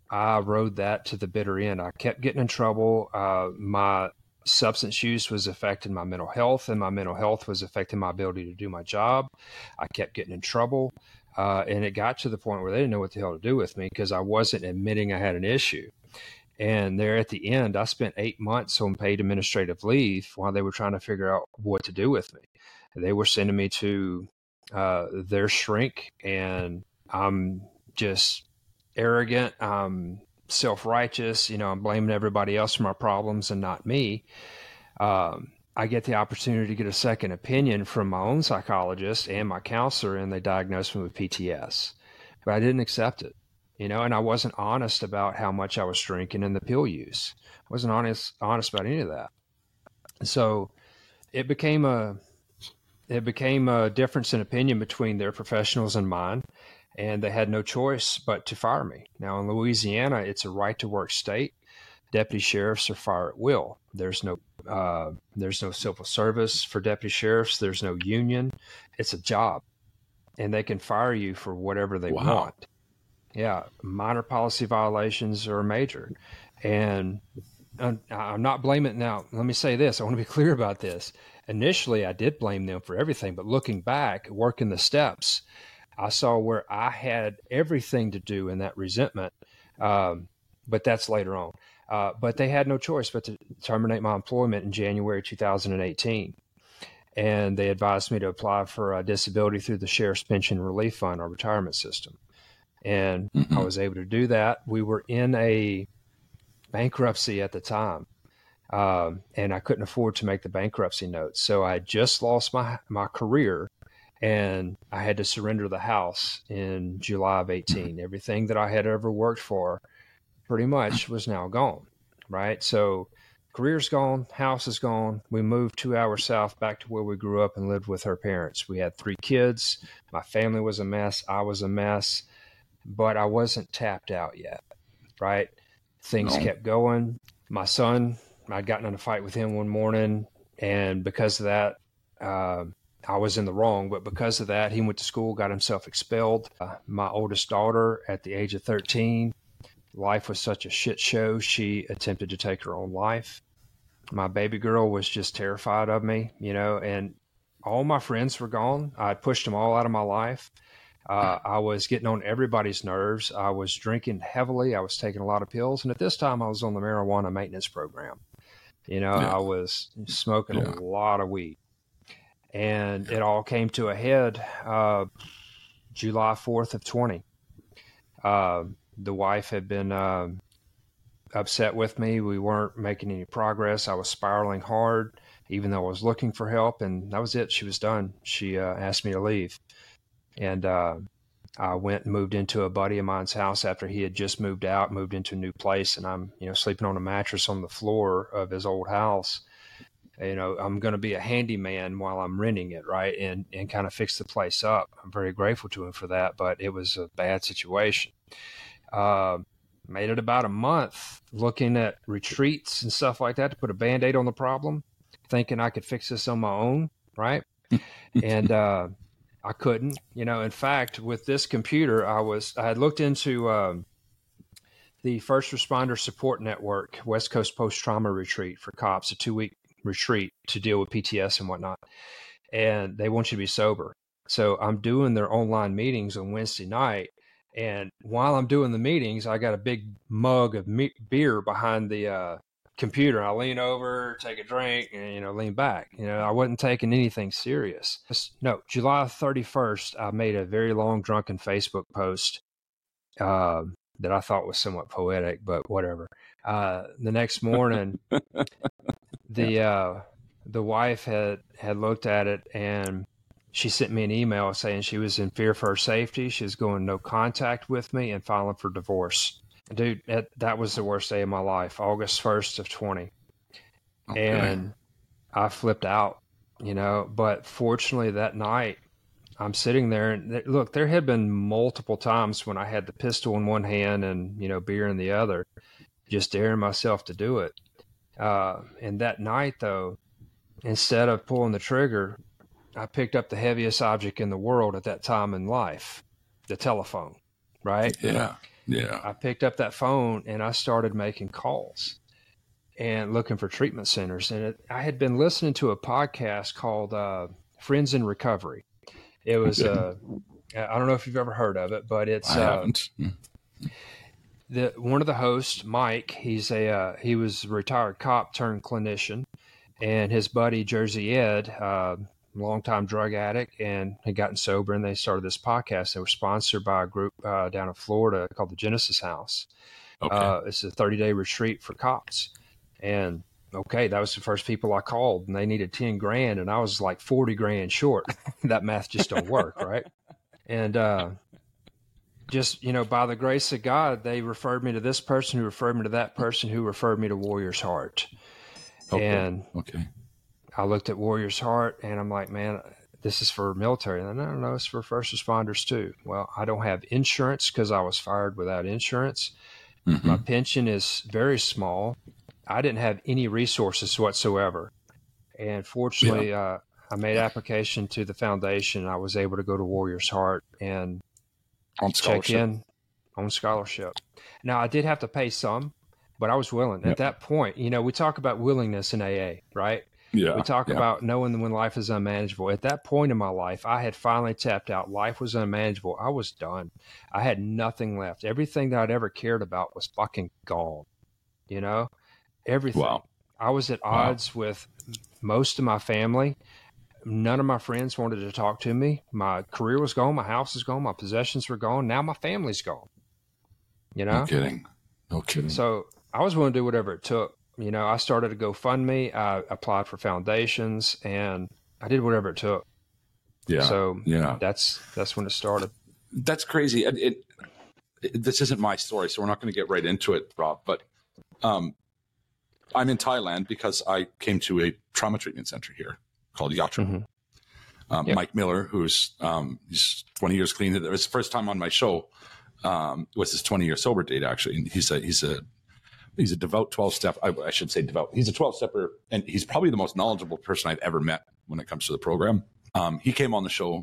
I rode that to the bitter end. I kept getting in trouble. Uh, my substance use was affecting my mental health, and my mental health was affecting my ability to do my job. I kept getting in trouble. Uh, and it got to the point where they didn't know what the hell to do with me because I wasn't admitting I had an issue. And there at the end, I spent eight months on paid administrative leave while they were trying to figure out what to do with me. They were sending me to uh, their shrink, and I'm just arrogant. I'm self-righteous. You know, I'm blaming everybody else for my problems and not me. Um, I get the opportunity to get a second opinion from my own psychologist and my counselor, and they diagnosed me with P T S. But I didn't accept it, you know, and I wasn't honest about how much I was drinking and the pill use. I wasn't honest honest about any of that. So it became a it became a difference in opinion between their professionals and mine, and they had no choice but to fire me. Now in Louisiana, it's a right to work state. Deputy sheriffs are fire at will. There's no uh, there's no civil service for deputy sheriffs. There's no union. It's a job, and they can fire you for whatever they wow. want. Yeah, minor policy violations are major, and I'm, I'm not blaming. Now, let me say this. I want to be clear about this. Initially, I did blame them for everything, but looking back, working the steps, I saw where I had everything to do in that resentment. Um, but that's later on. Uh, but they had no choice but to terminate my employment in January two thousand eighteen. And they advised me to apply for a disability through the Sheriff's Pension Relief Fund, our retirement system. And mm-hmm. I was able to do that. We were in a bankruptcy at the time, um, and I couldn't afford to make the bankruptcy note. So I had just lost my, my career, and I had to surrender the house in July of eighteen. Everything that I had ever worked for pretty much was now gone, right? So career's gone, house is gone. We moved two hours south back to where we grew up and lived with her parents. We had three kids. My family was a mess. I was a mess, but I wasn't tapped out yet, right? Things no. kept going. My son, I'd gotten in a fight with him one morning, and because of that, uh, I was in the wrong, but because of that, he went to school, got himself expelled. Uh, my oldest daughter, at the age of thirteen, life was such a shit show, she attempted to take her own life. My baby girl was just terrified of me, you know, and all my friends were gone. I had pushed them all out of my life. Uh, I was getting on everybody's nerves. I was drinking heavily. I was taking a lot of pills. And at this time, I was on the marijuana maintenance program. You know, yeah. I was smoking yeah. a lot of weed. And it all came to a head uh, July fourth of twenty. Uh, the wife had been uh, upset with me. We weren't making any progress. I was spiraling hard, even though I was looking for help, and that was it. She was done. She uh, asked me to leave. And uh, I went and moved into a buddy of mine's house after he had just moved out, moved into a new place, and I'm, you know, sleeping on a mattress on the floor of his old house. You know, I'm going to be a handyman while I'm renting it, right, and and kind of fix the place up. I'm very grateful to him for that, but it was a bad situation. Uh, made it about a month looking at retreats and stuff like that to put a Band-Aid on the problem, thinking I could fix this on my own, right? and uh, I couldn't. You know, in fact, with this computer, I was I had looked into um, the First Responder Support Network West Coast Post-Trauma Retreat for cops, a two-week retreat to deal with P T S and whatnot. And they want you to be sober. So I'm doing their online meetings on Wednesday night. And while I'm doing the meetings, I got a big mug of me- beer behind the uh, computer. I lean over, take a drink, and, you know, lean back. You know, I wasn't taking anything serious. No, July thirty-first, I made a very long drunken Facebook post uh, that I thought was somewhat poetic, but whatever. Uh, the next morning, the uh, the wife had, had looked at it, and she sent me an email saying she was in fear for her safety. She was going no contact with me and filing for divorce. Dude, that, that was the worst day of my life, August first of twenty. Okay. And I flipped out, you know, but fortunately that night I'm sitting there and th- look, there had been multiple times when I had the pistol in one hand and, you know, beer in the other, just daring myself to do it. Uh, and that night though, instead of pulling the trigger, I picked up the heaviest object in the world at that time in life, the telephone, right? Yeah, yeah. I picked up that phone and I started making calls and looking for treatment centers. And it, I had been listening to a podcast called uh, Friends in Recovery. It was, uh, I don't know if you've ever heard of it, but it's I haven't. Uh, the one of the hosts, Mike. He's a uh, he was a retired cop turned clinician, and his buddy Jersey Ed. Uh, longtime drug addict and had gotten sober, and they started this podcast. They were sponsored by a group uh, down in Florida called the Genesis House. Okay. Uh, it's a thirty-day retreat for cops. And, okay, that was the first people I called, and they needed ten grand, and I was like forty grand short. That math just don't work, right? And uh, just, you know, by the grace of God, they referred me to this person who referred me to that person who referred me to Warrior's Heart. Okay. And okay. I looked at Warrior's Heart and I'm like, man, this is for military. And I don't know, it's for first responders too. Well, I don't have insurance because I was fired without insurance. Mm-hmm. My pension is very small. I didn't have any resources whatsoever. And fortunately, yeah. uh, I made application to the foundation. I was able to go to Warrior's Heart and on check in on scholarship. Now, I did have to pay some, but I was willing. Yep. At that point, you know, we talk about willingness in A A, right? Yeah, we talk yeah. about knowing when life is unmanageable. At that point in my life, I had finally tapped out. Life was unmanageable. I was done. I had nothing left. Everything that I'd ever cared about was fucking gone. You know, everything. Wow. I was at odds wow. with most of my family. None of my friends wanted to talk to me. My career was gone. My house was gone. My possessions were gone. Now my family's gone. You know? No kidding. No kidding. So I was willing to do whatever it took. You know, I started a GoFundMe. I applied for foundations, and I did whatever it took. Yeah. So yeah, that's that's when it started. That's crazy. It, it, it this isn't my story, so we're not going to get right into it, Rob. But um, I'm in Thailand because I came to a trauma treatment center here called Yatra. Mm-hmm. Um, yep. Mike Miller, who's um, he's twenty years clean. It was the first time on my show. Um, it was his twenty year sober date, actually. And he's a he's a He's a devout twelve-step. I, I should say devout. He's a twelve-stepper, and he's probably the most knowledgeable person I've ever met when it comes to the program. Um, he came on the show.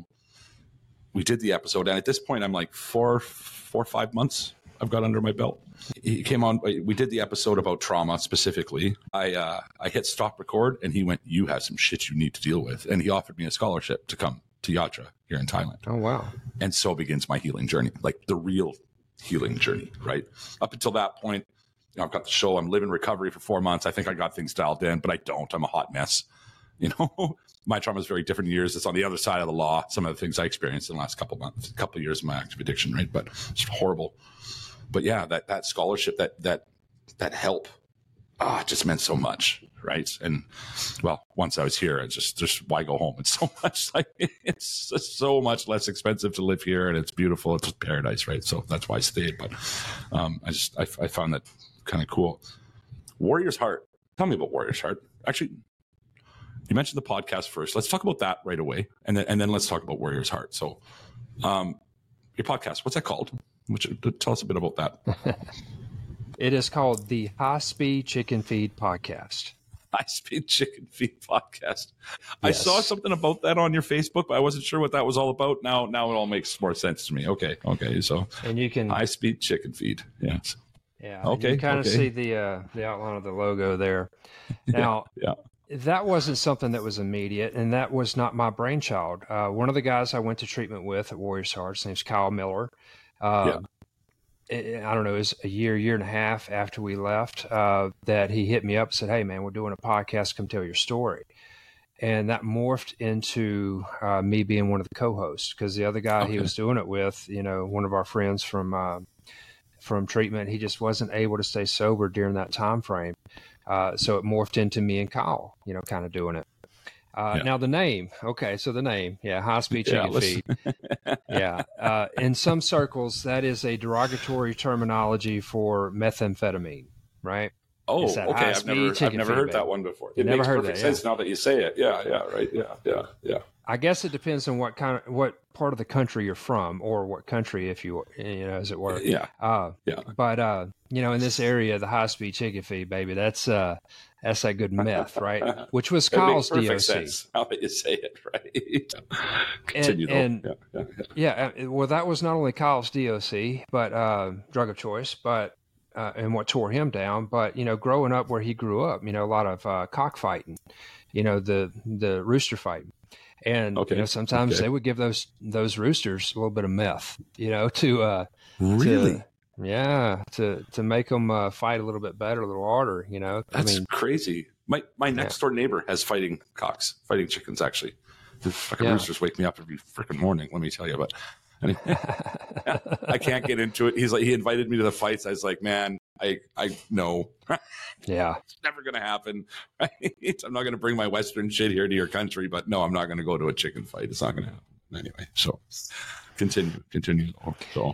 We did the episode, and at this point, I'm like four, four or five months I've got under my belt. He came on. We did the episode about trauma specifically. I uh, I hit stop record, and he went, "You have some shit you need to deal with," and he offered me a scholarship to come to Yatra here in Thailand. Oh, wow. And so begins my healing journey, like the real healing journey, right? Up until that point, you know, I've got the show. I'm living recovery for four months. I think I got things dialed in, but I don't. I'm a hot mess. You know, my trauma is very different years. It's on the other side of the law. Some of the things I experienced in the last couple of months, couple of years of my active addiction, right? But it's horrible. but yeah, that, that scholarship, that, that, that help, ah, it just meant so much. Right. And well, once I was here, I just, just why go home? It's so much like, it's just so much less expensive to live here, and it's beautiful. It's paradise. Right. So that's why I stayed. But um, I just, I, I found that kind of cool. Warrior's Heart. Tell me about Warrior's Heart. Actually, you mentioned the podcast first. Let's talk about that right away. And then, and then let's talk about Warrior's Heart. So um, your podcast, what's that called? Which, tell us a bit about that. It is called the High Speed Chicken Feed Podcast. High Speed Chicken Feed Podcast. Yes. I saw something about that on your Facebook, but I wasn't sure what that was all about. Now, now it all makes more sense to me. Okay. Okay. So, and you can High Speed Chicken Feed. Yes. Yeah. Okay. You kind of okay. see the, uh, the outline of the logo there. Now, yeah, yeah. That wasn't something that was immediate, and that was not my brainchild. Uh, one of the guys I went to treatment with at Warrior's Heart, his name's Kyle Miller. Uh, yeah. I don't know, it was a year, year and a half after we left, uh, that he hit me up and said, "Hey man, we're doing a podcast. Come tell your story." And that morphed into uh, me being one of the co-hosts, because the other guy okay. he was doing it with, you know, one of our friends from, uh, from treatment, he just wasn't able to stay sober during that time frame. Uh, so it morphed into me and Kyle, you know, kind of doing it. Uh, yeah. Now the name, okay, so the name, yeah, High Speed Chicken yeah, Feed. yeah, uh, in some circles, that is a derogatory terminology for methamphetamine, right? Oh, okay, I've never, I've never heard baby. that one before. It never makes heard perfect that, sense yeah. now that you say it. Yeah, yeah, right, yeah, yeah, yeah. I guess it depends on what kind of, what part of the country you're from, or what country, if you, you know, as it were. Yeah, uh, yeah. But uh, you know, in this area, the High Speed Chicken Feed, baby, that's uh, that's that good meth, right? Which was Kyle's D O C. Sense now that you say it, right? Continue, and, though. And, yeah, yeah, yeah. Well, that was not only Kyle's D O C, but uh, drug of choice, but uh, and what tore him down. But you know, growing up where he grew up, you know, a lot of uh, cockfighting, you know, the the rooster fighting. And okay. you know, sometimes okay. they would give those those roosters a little bit of meth, you know, to uh, really, to, yeah, to to make them uh, fight a little bit better, a little harder, you know. That's I mean, crazy. My my next yeah. door neighbor has fighting cocks, fighting chickens. Actually, the fucking yeah. roosters wake me up every freaking morning. Let me tell you, but anyway, I can't get into it. He's like, he invited me to the fights. I was like, man, I I know. Yeah, it's never gonna happen. Right? I'm not gonna bring my Western shit here to your country, but no, I'm not gonna go to a chicken fight. It's not gonna happen anyway. So continue, continue. So,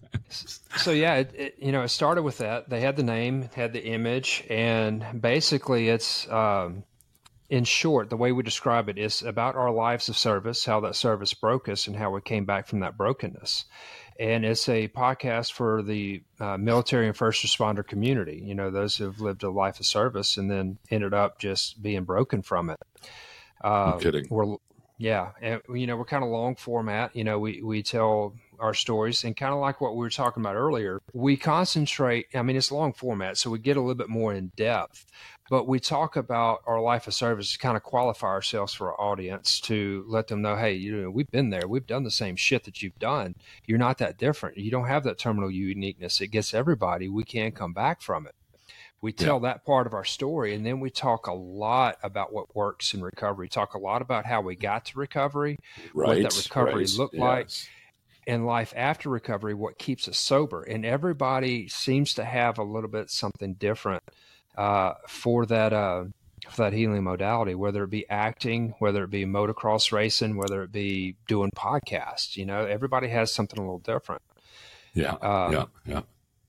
so yeah, it, it, you know, it started with that. They had the name, had the image, and basically, it's um, in short, the way we describe it is about our lives of service, how that service broke us, and how we came back from that brokenness. And it's a podcast for the uh, military and first responder community, you know, those who've lived a life of service and then ended up just being broken from it. Uh, no kidding. We're, yeah. And, you know, we're kind of long format. You know, we, we tell our stories, and kind of like what we were talking about earlier, we concentrate. I mean, it's long format, so we get a little bit more in depth, but we talk about our life of service to kind of qualify ourselves for our audience, to let them know, hey, you know, we've been there. We've done the same shit that you've done. You're not that different. You don't have that terminal uniqueness. It gets everybody. We can come back from it. We tell yeah. that part of our story, and then we talk a lot about what works in recovery. Talk a lot about how we got to recovery, right, what that recovery right. looked yes. like, and life after recovery, what keeps us sober. And everybody seems to have a little bit something different uh, for that uh, for that healing modality, whether it be acting, whether it be motocross racing, whether it be doing podcasts. You know, everybody has something a little different. Yeah, uh, yeah, yeah.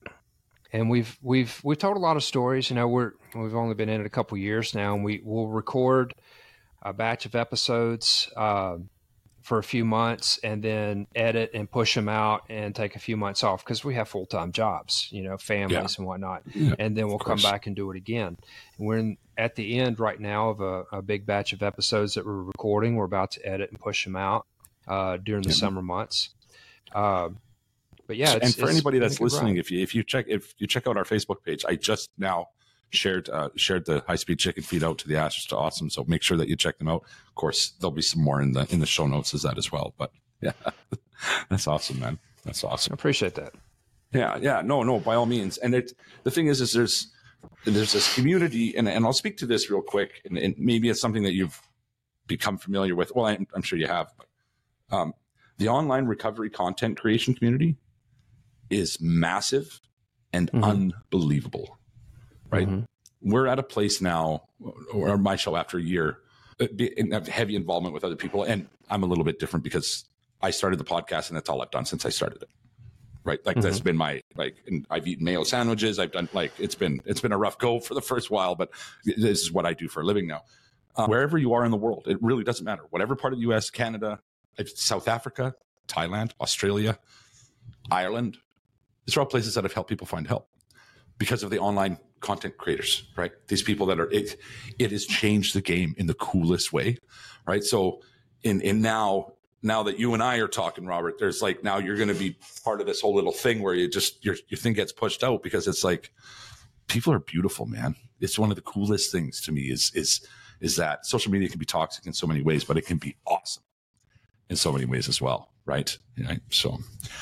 And we've we've we've told a lot of stories. You know, we're we've only been in it a couple of years now, and we will record a batch of episodes uh, for a few months, and then edit and push them out, and take a few months off because we have full time jobs, you know, families yeah. and whatnot. Yeah, and then we'll come back and do it again. And we're in, at the end right now of a, a big batch of episodes that we're recording. We're about to edit and push them out uh, during the yeah. summer months. Uh, But yeah, it's, and for it's anybody that's listening, run. if you if you check if you check out our Facebook page, I just now shared uh, shared the High Speed Chicken Feed out to the Ashes to Awesome. So make sure that you check them out. Of course, there'll be some more in the in the show notes as that as well. But yeah, that's awesome, man. That's awesome. I appreciate that. Yeah, yeah, no, no, by all means. And it the thing is, is there's there's this community, and and I'll speak to this real quick, and, and maybe it's something that you've become familiar with. Well, I'm, I'm sure you have, but um, the online recovery content creation community is massive and mm-hmm. unbelievable, right? Mm-hmm. We're at a place now, or my show after a year, have heavy involvement with other people. And I'm a little bit different because I started the podcast and that's all I've done since I started it. Right. Like mm-hmm. that's been my, like, and I've eaten mayo sandwiches. I've done like, it's been, it's been a rough go for the first while, but this is what I do for a living now. Uh, wherever you are in the world, it really doesn't matter. Whatever part of the U S, Canada, South Africa, Thailand, Australia, Ireland, these are all places that have helped people find help because of the online content creators, right? These people that are, it, it has changed the game in the coolest way, right? So in, in now, now that you and I are talking, Robert, there's like, now you're going to be part of this whole little thing where you just, your, your thing gets pushed out because it's like, people are beautiful, man. It's one of the coolest things to me is, is, is that social media can be toxic in so many ways, but it can be awesome in so many ways as well. Right. Right. So,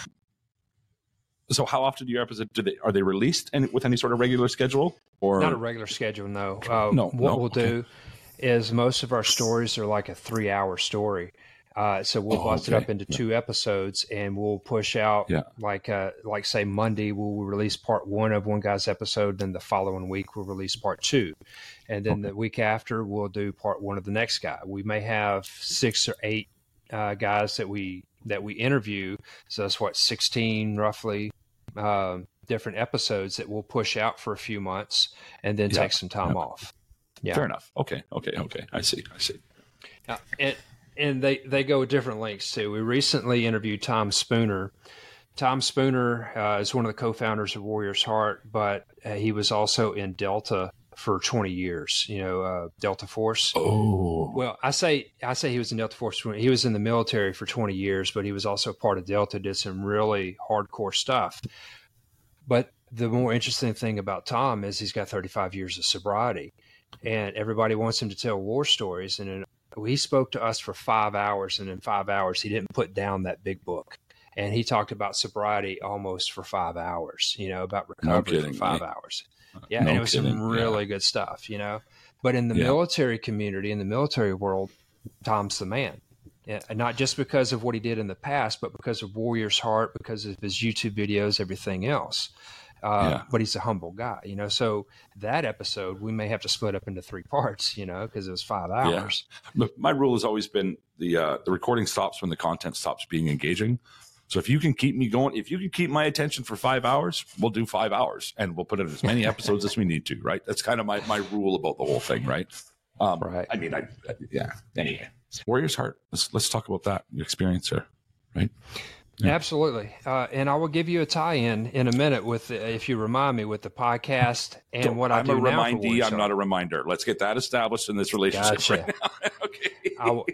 so how often do your episodes, do they, are they released and with any sort of regular schedule or not a regular schedule? No. Uh, no. What no, we'll okay. do is most of our stories are like a three hour story. Uh, so we'll oh, bust okay. it up into yeah. two episodes and we'll push out yeah. like, uh, like say Monday, we'll release part one of one guy's episode. Then the following week we'll release part two. And then okay. the week after we'll do part one of the next guy. We may have six or eight uh, guys that we, that we interview. So that's what, sixteen roughly uh, different episodes that we'll push out for a few months and then yeah. take some time yeah. off. Yeah. Fair enough. Okay. Okay. Okay. I see. I see. Uh, and, And they, they go different lengths too. We recently interviewed Tom Spooner. Tom Spooner uh, is one of the co-founders of Warrior's Heart, but uh, he was also in Delta for twenty years. You know, uh, Delta Force. Oh, well, I say I say he was in Delta Force. He was in the military for twenty years, but he was also part of Delta. Did some really hardcore stuff. But the more interesting thing about Tom is he's got thirty-five years of sobriety, and everybody wants him to tell war stories. And in he spoke to us for five hours, and in five hours, he didn't put down that big book. And he talked about sobriety almost for five hours, you know, about recovery no for five me. hours. Yeah, no and it was kidding. some really yeah. good stuff, you know. But in the yeah. military community, in the military world, Tom's the man. Yeah, not just because of what he did in the past, but because of Warrior's Heart, because of his YouTube videos, everything else. Uh, yeah. But he's a humble guy, you know. So that episode, we may have to split up into three parts, you know, because it was five hours. Yeah. Look, my rule has always been the uh, the recording stops when the content stops being engaging. So if you can keep me going, if you can keep my attention for five hours, we'll do five hours, and we'll put in as many episodes as we need to. Right? That's kind of my my rule about the whole thing. Right? Um, right. I mean, I, I yeah. Anyway, Warrior's Heart. Let's let's talk about that. Your experience there. Right? Yeah. Absolutely. Uh, and I will give you a tie-in in a minute with, uh, if you remind me, with the podcast and so what I I'm do a now. Remindee, I'm not a reminder. Let's get that established in this relationship gotcha. right now. Okay. I will,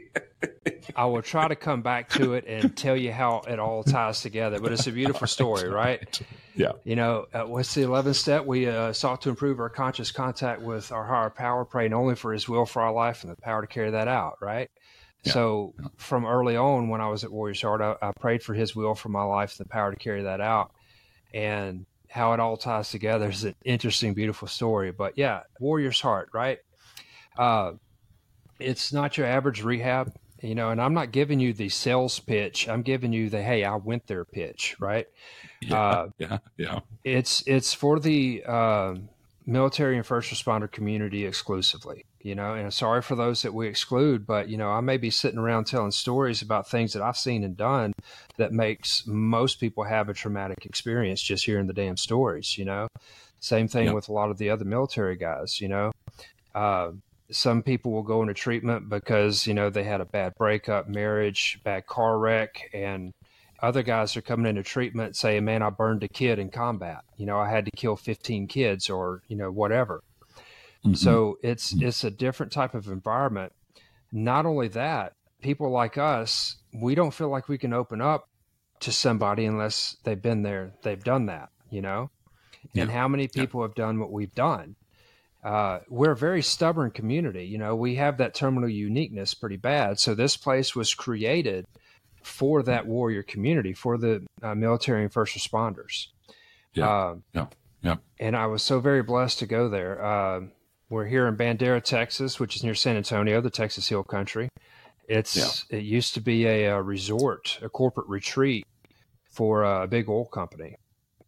I will try to come back to it and tell you how it all ties together. But it's a beautiful story, right? Yeah. You know, uh, what's the eleventh step? We uh, sought to improve our conscious contact with our higher power, praying only for his will for our life and the power to carry that out, right? Yeah. So from early on, when I was at Warrior's Heart, I, I prayed for his will for my life and the power to carry that out. And how it all ties together is an interesting, beautiful story. But yeah, Warrior's Heart, right? Uh, it's not your average rehab, you know, and I'm not giving you the sales pitch. I'm giving you the, hey, I went there pitch, right? Yeah, uh, yeah, yeah. It's, it's for the uh, military and first responder community exclusively. You know, and I'm sorry for those that we exclude, but, you know, I may be sitting around telling stories about things that I've seen and done that makes most people have a traumatic experience just hearing the damn stories, you know. Same thing yep. with a lot of the other military guys, you know. Uh, some people will go into treatment because, you know, they had a bad breakup, marriage, bad car wreck, and other guys are coming into treatment saying, man, I burned a kid in combat. You know, I had to kill fifteen kids or, you know, whatever. Mm-hmm. So it's it's a different type of environment. Not only that, people like us, we don't feel like we can open up to somebody unless they've been there, they've done that, you know? Yeah. And how many people yeah. have done what we've done? Uh, we're a very stubborn community. You know, we have that terminal uniqueness pretty bad. So this place was created for that warrior community, for the uh, military and first responders. Yeah, uh, yeah, yeah. And I was so very blessed to go there. Uh, We're here in Bandera, Texas, which is near San Antonio, the Texas Hill Country. It's yeah. It used to be a, a resort, a corporate retreat for a big oil company.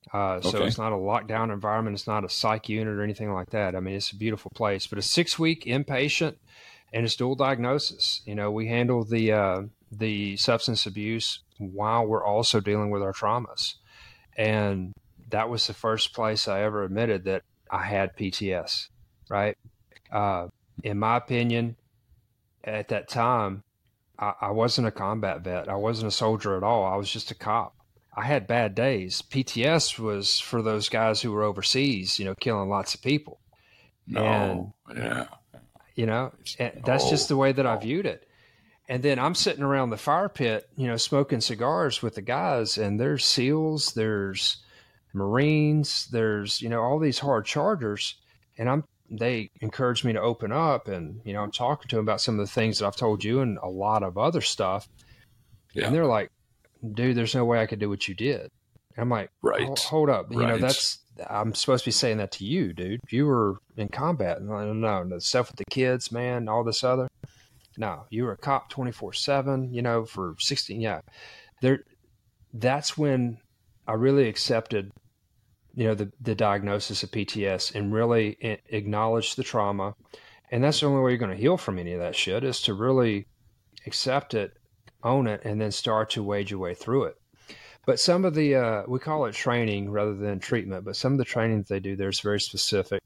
Uh, so Okay. it's not a lockdown environment. It's not a psych unit or anything like that. I mean, it's a beautiful place, but a six week inpatient and it's dual diagnosis. You know, we handle the, uh, the substance abuse while we're also dealing with our traumas. And that was the first place I ever admitted that I had P T S, right? Uh, in my opinion, at that time, I, I wasn't a combat vet. I wasn't a soldier at all. I was just a cop. I had bad days. P T S was for those guys who were overseas, you know, killing lots of people. No, and, yeah. You know, and that's just the way that I viewed it. And then I'm sitting around the fire pit, you know, smoking cigars with the guys, and there's SEALs, there's Marines, there's, you know, all these hard chargers. And I'm, they encouraged me to open up, and, you know, I'm talking to them about some of the things that I've told you and a lot of other stuff. Yeah. And they're like, dude, there's no way I could do what you did. And I'm like, right. Hold up. You right. know, that's, I'm supposed to be saying that to you, dude. You were in combat. And I don't know, the stuff with the kids, man, all this other. No, you were a cop twenty-four seven, you know, for sixteen. Yeah. There, that's when I really accepted, you know, the, the diagnosis of P T S and really acknowledged the trauma. And that's the only way you're going to heal from any of that shit, is to really accept it, own it, and then start to wage your way through it. But some of the, uh, we call it training rather than treatment, but some of the training that they do there is very specific.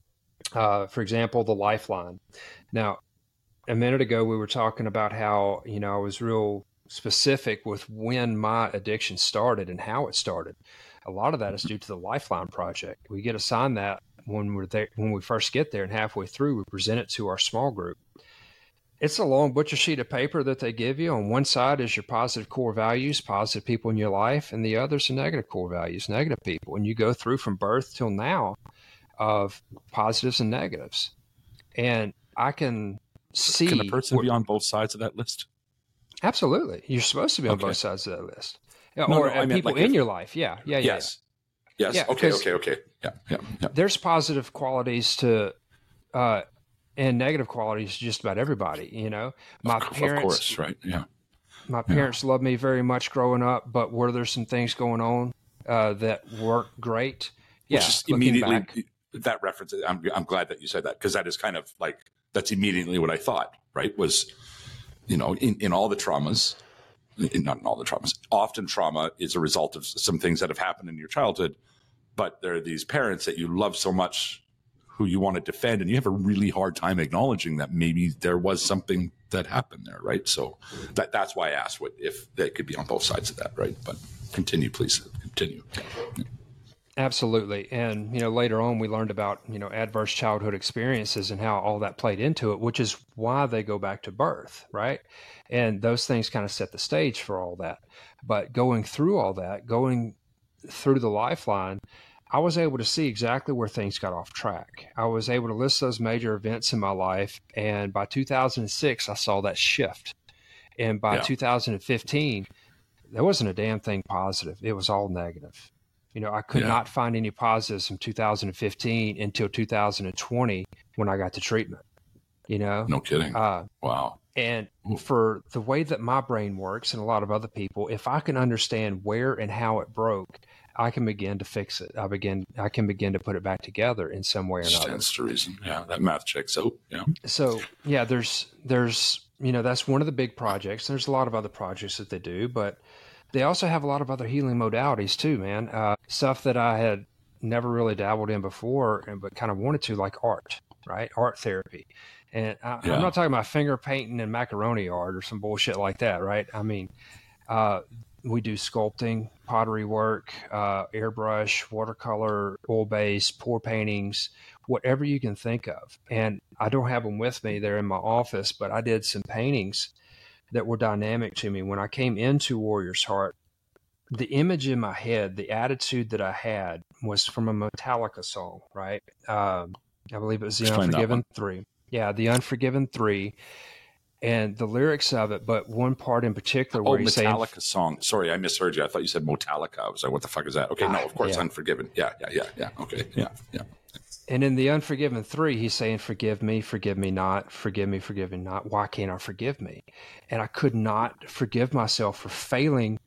Uh, for example, the Lifeline. Now, a minute ago, we were talking about how, you know, I was real specific with when my addiction started and how it started. A lot of that is due to the Lifeline Project. We get assigned that when we're there, when we first get there, and halfway through, we present it to our small group. It's a long butcher sheet of paper that they give you. On one side is your positive core values, positive people in your life, and the other's the negative core values, negative people. And you go through from birth till now of positives and negatives. And I can see. Can a person be on both sides of that list? Absolutely. You're supposed to be on okay. both sides of that list. No, or no, I mean, people like in if, your life. Yeah. Yeah. Yeah. Yes. Yeah. Yes. Yeah, okay. Okay. Okay. Yeah. Yeah. Yeah. There's positive qualities to, uh, and negative qualities to just about everybody, you know. My of, parents, of course, right? Yeah. My parents yeah. loved me very much growing up, but were there some things going on uh, that weren't great? Yeah. Which is immediately back, that reference. I'm I'm glad that you said that, because that is kind of like, that's immediately what I thought. Right? Was, you know, in, in all the traumas, in, not in all the traumas, often trauma is a result of some things that have happened in your childhood, but there are these parents that you love so much, who you want to defend, and you have a really hard time acknowledging that maybe there was something that happened there, right? So that that's why I asked what if they could be on both sides of that, right? But continue, please, continue. Absolutely. And, you know, later on we learned about, you know, adverse childhood experiences and how all that played into it, which is why they go back to birth, right? And those things kind of set the stage for all that. But going through all that, going through the Lifeline, I was able to see exactly where things got off track. I was able to list those major events in my life. And by two thousand six, I saw that shift. And by yeah. two thousand fifteen, there wasn't a damn thing positive. It was all negative. You know, I could yeah. not find any positives from two thousand fifteen until two thousand twenty when I got to treatment, you know? No kidding. Uh, wow. And for the way that my brain works and a lot of other people, if I can understand where and how it broke, I can begin to fix it. I begin. I can begin to put it back together in some way or another. Stands to reason. Yeah, that math checks out. Yeah. So yeah, there's there's you know that's one of the big projects. There's a lot of other projects that they do, but they also have a lot of other healing modalities too, man. Uh, stuff that I had never really dabbled in before, and but kind of wanted to, like art, right? Art therapy. And I, yeah. I'm not talking about finger painting and macaroni art or some bullshit like that, right? I mean, uh, we do sculpting, pottery work, uh, airbrush, watercolor, oil-based, pour paintings, whatever you can think of. And I don't have them with me. They're in my office, but I did some paintings that were dynamic to me. When I came into Warrior's Heart, the image in my head, the attitude that I had was from a Metallica song, right? Um, I believe it was The Explain Unforgiven three. Yeah, The Unforgiven three. And the lyrics of it, but one part in particular where oh, he's Metallica saying, song. Sorry, I misheard you. I thought you said Metallica. I was like, what the fuck is that? Okay, ah, no, of course, yeah. Unforgiven. Yeah, yeah, yeah, yeah. Okay, yeah, yeah. And in The Unforgiven three, he's saying, forgive me, forgive me not, forgive me, forgive me not. Why can't I forgive me? And I could not forgive myself for failing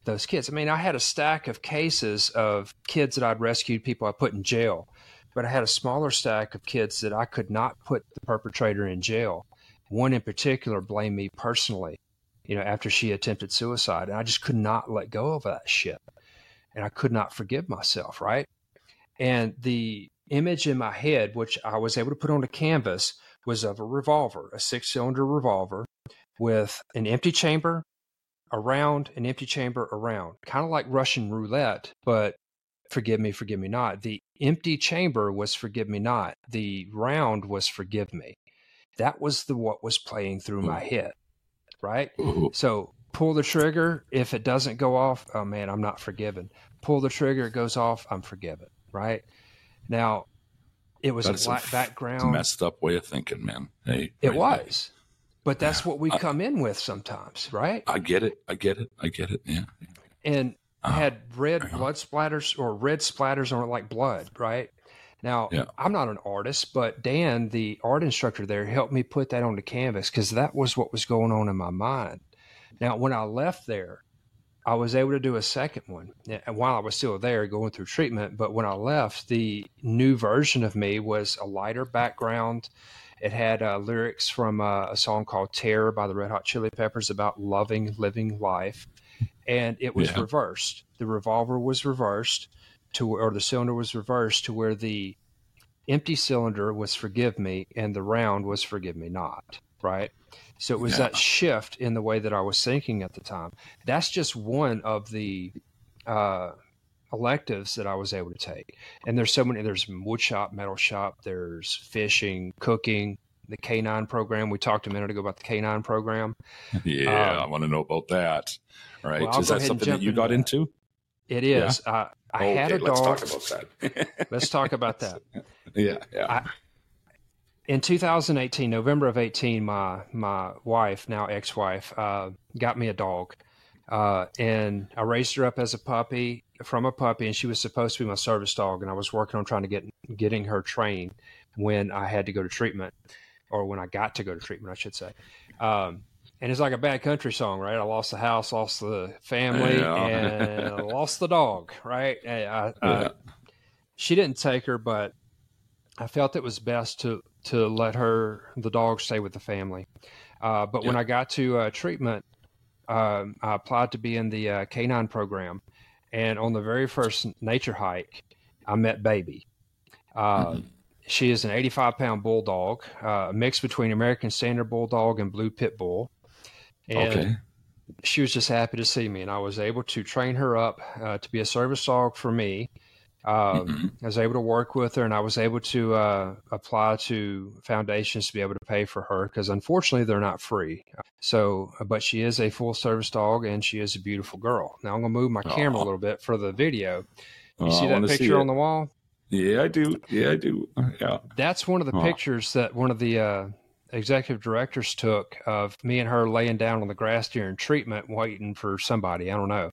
those kids. I mean, I had a stack of cases of kids that I'd rescued, people I put in jail, but I had a smaller stack of kids that I could not put the perpetrator in jail. One in particular blamed me personally, you know, after she attempted suicide, and I just could not let go of that shit. And I could not forgive myself, right? And the image in my head, which I was able to put on a canvas, was of a revolver, a six-cylinder revolver with an empty chamber around, an empty chamber around, kind of like Russian roulette, but forgive me, forgive me not. The empty chamber was forgive me not. The round was forgive me. That was the what was playing through my head, right? So pull the trigger. If it doesn't go off, oh man, I'm not forgiven. Pull the trigger, it goes off, I'm forgiven, right? Now, it was that's a black a f- background. Messed up way of thinking, man. Hey, it right, was. But that's yeah, what we I, come in with sometimes, right? I get it. I get it. I get it. Yeah. And uh, had red uh, blood splatters or red splatters on it like blood, right? Now, yeah. I'm not an artist, but Dan, the art instructor there, helped me put that on the canvas because that was what was going on in my mind. Now, when I left there, I was able to do a second one and while I was still there going through treatment. But when I left, the new version of me was a lighter background. It had uh, lyrics from uh, a song called Terror by the Red Hot Chili Peppers about loving, living life. And it was yeah. reversed. The revolver was reversed to, or the cylinder was reversed to where the empty cylinder was forgive me and the round was forgive me not, right? So it was yeah. that shift in the way that I was thinking at the time. That's just one of the uh, electives that I was able to take. And there's so many, there's wood shop, metal shop, there's fishing, cooking, the K nine program. We talked a minute ago about the K nine program. Yeah, um, I want to know about that. All right. Well, is that something that you got into? into? It is. Yeah? Uh, I okay, had a dog. Let's talk about that. Let's talk about that. Yeah, yeah. I, in two thousand eighteen, November of eighteen, my my wife, now ex-wife, uh, got me a dog. Uh, and I raised her up as a puppy, from a puppy, and she was supposed to be my service dog. And I was working on trying to get getting her trained when I had to go to treatment, or when I got to go to treatment, I should say. Um, and it's like a bad country song, right? I lost the house, lost the family, yeah. and I lost the dog, right? I, I, yeah. I, she didn't take her, but I felt it was best to to let her, the dog, stay with the family. Uh, but yeah. when I got to uh, treatment, um, I applied to be in the uh, K nine program. And on the very first nature hike, I met Baby. Uh, mm-hmm. She is an eighty-five pound bulldog, uh, a mix between American Standard Bulldog and Blue Pit Bull. And okay. she was just happy to see me. And I was able to train her up uh, to be a service dog for me. Um, mm-hmm. I was able to work with her, and I was able to uh, apply to foundations to be able to pay for her because unfortunately they're not free. So, but she is a full service dog and she is a beautiful girl. Now I'm going to move my Aww. camera a little bit for the video. You Aww, see that picture see on the wall? Yeah, I do. Yeah, I do. Yeah. That's one of the Aww. pictures that one of the uh, executive directors took of me and her laying down on the grass during treatment, waiting for somebody. I don't know.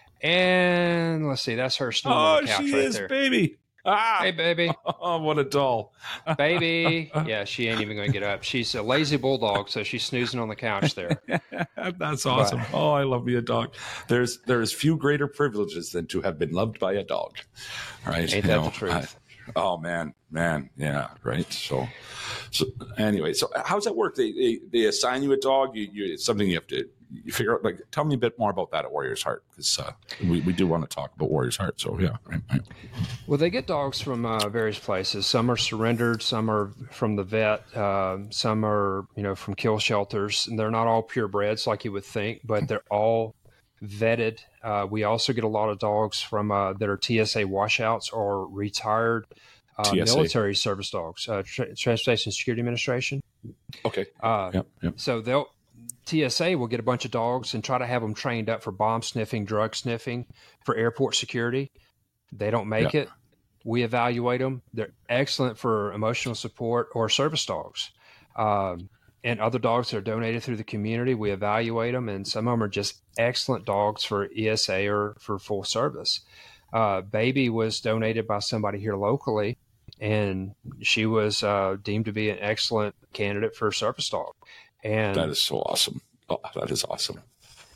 And let's see, that's her snoring oh, on the couch she right is, there. baby. Ah, hey, baby. Oh, what a doll. Baby. Yeah, she ain't even going to get up. She's a lazy bulldog, so she's snoozing on the couch there. That's awesome. But, oh, I love me a dog. There's there's few greater privileges than to have been loved by a dog. Right? Ain't you that know, the truth? I, oh, man. Man. Yeah, right. So, so anyway, so how's that work? They they, they assign you a dog. You, you, it's something you have to you figure out. Like, tell me a bit more about that at Warrior's Heart, because uh, we, we do want to talk about Warrior's Heart. So, yeah. Right, right. Well, they get dogs from uh, various places. Some are surrendered. Some are from the vet. Uh, some are, you know, from kill shelters. And they're not all purebreds like you would think, but they're all vetted. Uh, we also get a lot of dogs from uh, that are T S A washouts or retired uh, military service dogs, uh, Tra- Transportation Security Administration. Okay. Uh, yep, yep. So they'll T S A will get a bunch of dogs and try to have them trained up for bomb sniffing, drug sniffing, for airport security. They don't make yep. it. We evaluate them. They're excellent for emotional support or service dogs. Um, and other dogs that are donated through the community, we evaluate them. And some of them are just excellent dogs for E S A or for full service. Uh, Baby was donated by somebody here locally, and she was uh, deemed to be an excellent candidate for a service dog. And that is so awesome. Oh, that is awesome.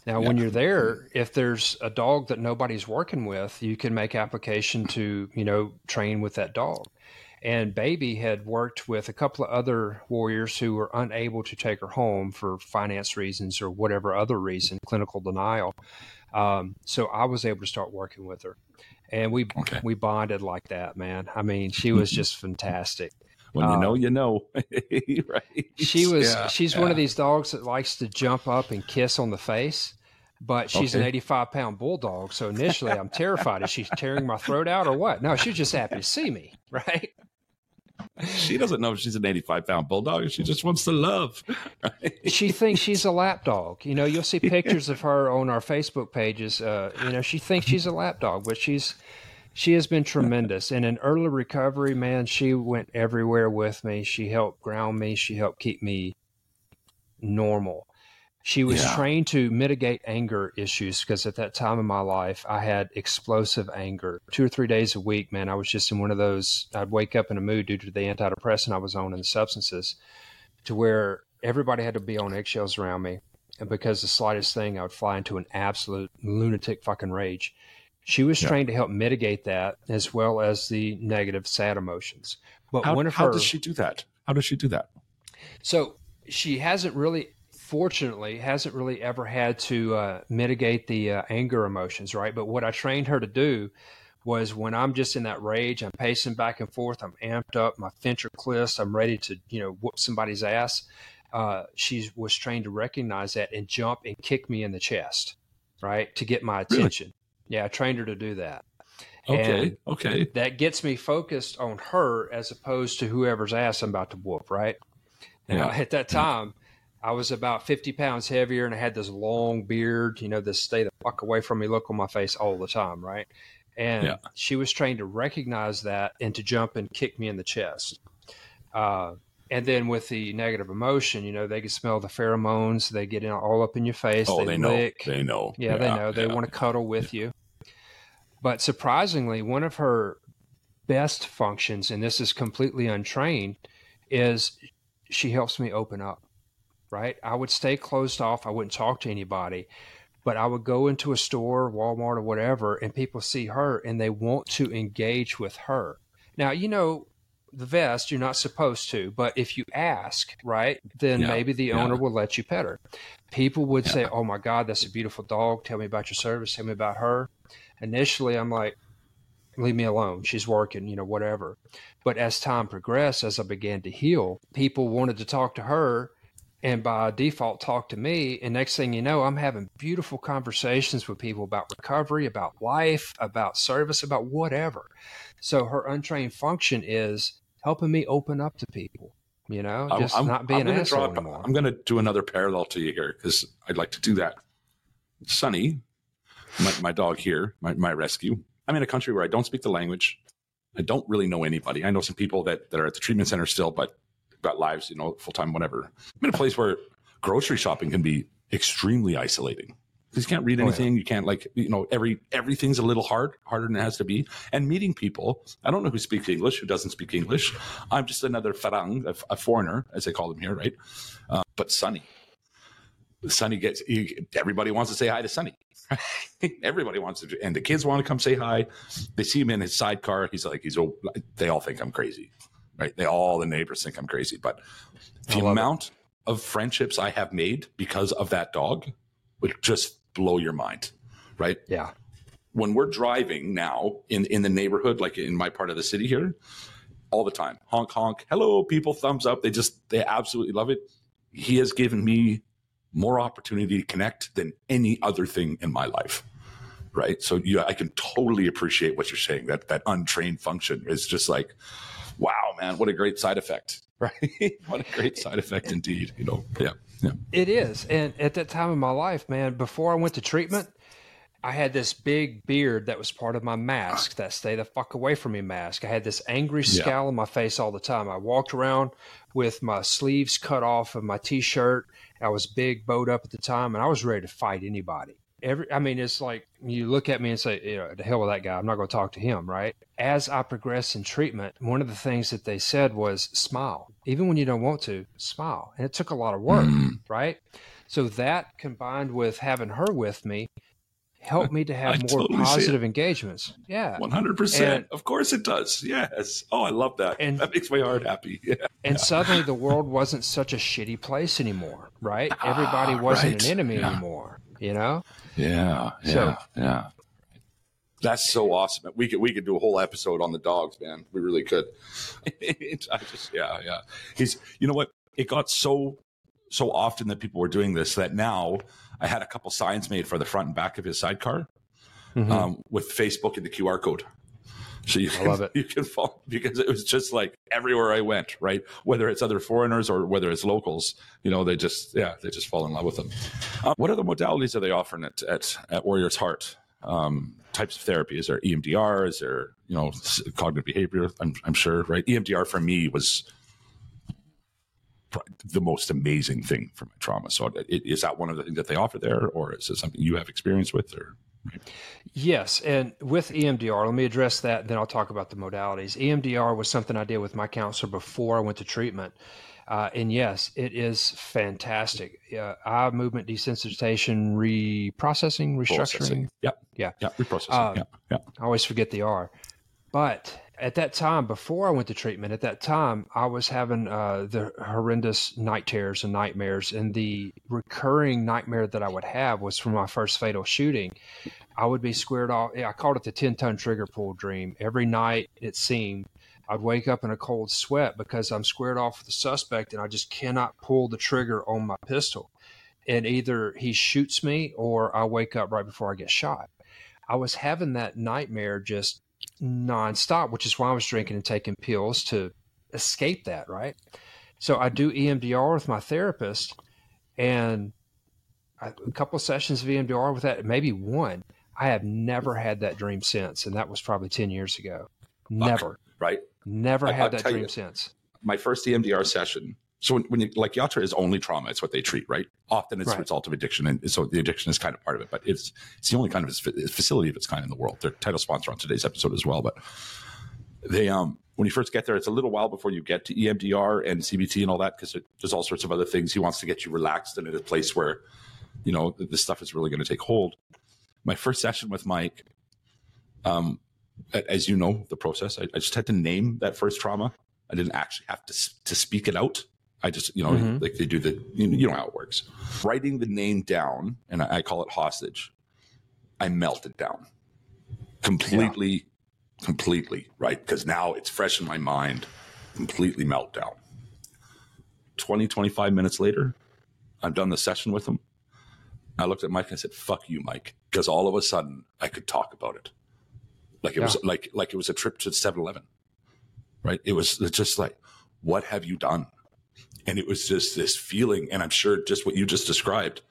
Now, Yeah. when you're there, if there's a dog that nobody's working with, you can make application to, you know, train with that dog. And Baby had worked with a couple of other warriors who were unable to take her home for finance reasons or whatever other reason, clinical denial. Um, so I was able to start working with her. And we Okay. we bonded like that, man. I mean, she was just fantastic. When you Um, know, you know. Right. She was Yeah, she's yeah. one of these dogs that likes to jump up and kiss on the face, but she's an Okay. eighty-five pound bulldog. So initially I'm terrified. Is she tearing my throat out or what? No, she's just happy to see me, right? She doesn't know she's an eighty-five pound bulldog. She just wants to love. Right? She thinks she's a lap dog. You know, you'll see pictures of her on our Facebook pages. Uh, you know, she thinks she's a lap dog, but she's she has been tremendous. And in early recovery, man, she went everywhere with me. She helped ground me. She helped keep me normal. She was Yeah. trained to mitigate anger issues because at that time in my life, I had explosive anger. Two or three days a week, man, I was just in one of those, I'd wake up in a mood due to the antidepressant I was on and the substances, to where everybody had to be on eggshells around me. And because the slightest thing, I would fly into an absolute lunatic fucking rage. She was Yeah. trained to help mitigate that as well as the negative, sad emotions. But How, one of how her, does she do that? How does she do that? so she hasn't really, fortunately, hasn't really ever had to uh, mitigate the uh, anger emotions, right? But what I trained her to do was when I'm just in that rage, I'm pacing back and forth, I'm amped up, my ventricular, I'm ready to, you know, whoop somebody's ass. Uh, she was trained to recognize that and jump and kick me in the chest, right, to get my attention. Yeah, I trained her to do that. Okay. And Okay. that gets me focused on her as opposed to whoever's ass I'm about to whoop, right? Now, Yeah. at that time, I was about fifty pounds heavier and I had this long beard, you know, this stay the fuck away from me look on my face all the time, right? And Yeah. she was trained to recognize that and to jump and kick me in the chest. Uh, and then with the negative emotion, you know, they can smell the pheromones. They get in all up in your face. Oh, they, know. lick. They know. Yeah, they know. They yeah. want to cuddle with you. But surprisingly, one of her best functions, and this is completely untrained, is she helps me open up, right? I would stay closed off. I wouldn't talk to anybody, but I would go into a store, Walmart or whatever, and people see her and they want to engage with her. Now, you know, the vest, you're not supposed to, but if you ask, right, then Yeah, maybe the yeah. owner will let you pet her. People would say, oh my God, that's a beautiful dog. Tell me about your service. Tell me about her. Initially, I'm like, leave me alone. She's working, you know, whatever. But as time progressed, as I began to heal, people wanted to talk to her and by default talk to me. And next thing you know, I'm having beautiful conversations with people about recovery, about life, about service, about whatever. So her untrained function is helping me open up to people, you know, just I'm, not being I'm an gonna asshole draw, anymore. I'm going to do another parallel to you here because I'd like to do that. Sunny, my, my dog here, my, my rescue. I'm in a country where I don't speak the language. I don't really know anybody. I know some people that, that are at the treatment center still, but got lives, you know, full time, whatever. I'm in a place where grocery shopping can be extremely isolating because you can't read anything. Oh, yeah. You can't like, you know, every everything's a little hard, harder than it has to be. And meeting people, I don't know who speaks English, who doesn't speak English. I'm just another farang, a, a foreigner, as they call them here, right? Uh, but Sunny, Sunny gets he, everybody wants to say hi to Sunny. Everybody wants to, and the kids want to come say hi. They see him in his sidecar. He's like, he's. They all think I'm crazy, right? They all the neighbors think I'm crazy. But the amount it. of friendships I have made because of that dog would just blow your mind, right? Yeah. When we're driving now in in the neighborhood, like in my part of the city here, all the time, honk honk, hello, people, thumbs up. They just they absolutely love it. He has given me more opportunity to connect than any other thing in my life, right? So yeah, I can totally appreciate what you're saying. That that untrained function is just like, wow, man, what a great side effect, right? What a great side effect indeed. You know, yeah, yeah. It is. And at that time in my life, man, before I went to treatment, I had this big beard that was part of my mask, that stay the fuck away from me mask. I had this angry scowl yeah. on my face all the time. I walked around with my sleeves cut off of my t-shirt. I was big, bowed up at the time, and I was ready to fight anybody. Every, I mean, it's like you look at me and say, you know, the hell with that guy. I'm not going to talk to him, right? As I progressed in treatment, one of the things that they said was smile. Even when you don't want to, smile. And it took a lot of work, mm. right? So that combined with having her with me helped me to have I more totally see positive it. engagements. Yeah. one hundred percent. And- Of course it does. Yes. Oh, I love that. And- that makes my heart happy. Yeah. And suddenly the world wasn't such a shitty place anymore, right? Everybody Ah, wasn't right. an enemy Yeah. anymore, you know? Yeah. Yeah. So- yeah. That's so awesome. We could we could do a whole episode on the dogs, man. We really could. I just yeah, yeah. He's you know what? It got so so often that people were doing this that now I had a couple signs made for the front and back of his sidecar Mhm. um, with Facebook and the Q R code. So you can, love it. you can follow because it was just like everywhere I went, right? Whether it's other foreigners or whether it's locals, you know, they just yeah, they just fall in love with them. Um, what other modalities are they offering at at, at Warrior's Heart? Um, types of therapy? Is there E M D R? Is there you know cognitive behavior? I'm I'm sure, right? E M D R for me was the most amazing thing for my trauma. So it, is that one of the things that they offer there, or is it something you have experience with? Or Yes, and with E M D R, let me address that, then I'll talk about the modalities. E M D R was something I did with my counselor before I went to treatment. Uh, and yes, it is fantastic. Uh, eye movement desensitization, reprocessing, restructuring. processing? Yeah, Yeah. yeah, reprocessing. Um, yeah, yeah. I always forget the R. But at that time, before I went to treatment, at that time, I was having uh, the horrendous night terrors and nightmares. And the recurring nightmare that I would have was from my first fatal shooting. I would be squared off. I called it the ten-ton trigger pull dream. Every night, it seemed, I'd wake up in a cold sweat because I'm squared off with the suspect and I just cannot pull the trigger on my pistol. And either he shoots me or I wake up right before I get shot. I was having that nightmare just nonstop, which is why I was drinking and taking pills to escape that, right? So I do E M D R with my therapist, and a couple of sessions of E M D R with that, maybe one. I have never had that dream since, and that was probably ten years ago. Never, Right. never I- had I'll that tell dream you. since. My first E M D R session. So when, when you like Yatra is only trauma, it's what they treat, right? Often it's Right. a result of addiction, and so the addiction is kind of part of it. But it's it's the only kind of its facility of its kind in the world. They're title sponsor on today's episode as well. But they um when you first get there, it's a little while before you get to E M D R and C B T and all that because there's all sorts of other things. He wants to get you relaxed and in a place where you know this stuff is really going to take hold. My first session with Mike, um, as you know the process, I, I just had to name that first trauma. I didn't actually have to to speak it out. I just, you know, Mhm. like they do the, you know, you know how it works. Writing the name down, and I, I call it hostage. I melted down completely, completely, right? Because now it's fresh in my mind. Completely melt down. twenty, twenty-five minutes later, I've done the session with him. I looked at Mike and I said, "Fuck you, Mike," because all of a sudden I could talk about it. Like it Yeah. was like like it was a trip to seven eleven, right? It was just like, what have you done? And it was just this feeling, and I'm sure just what you just described,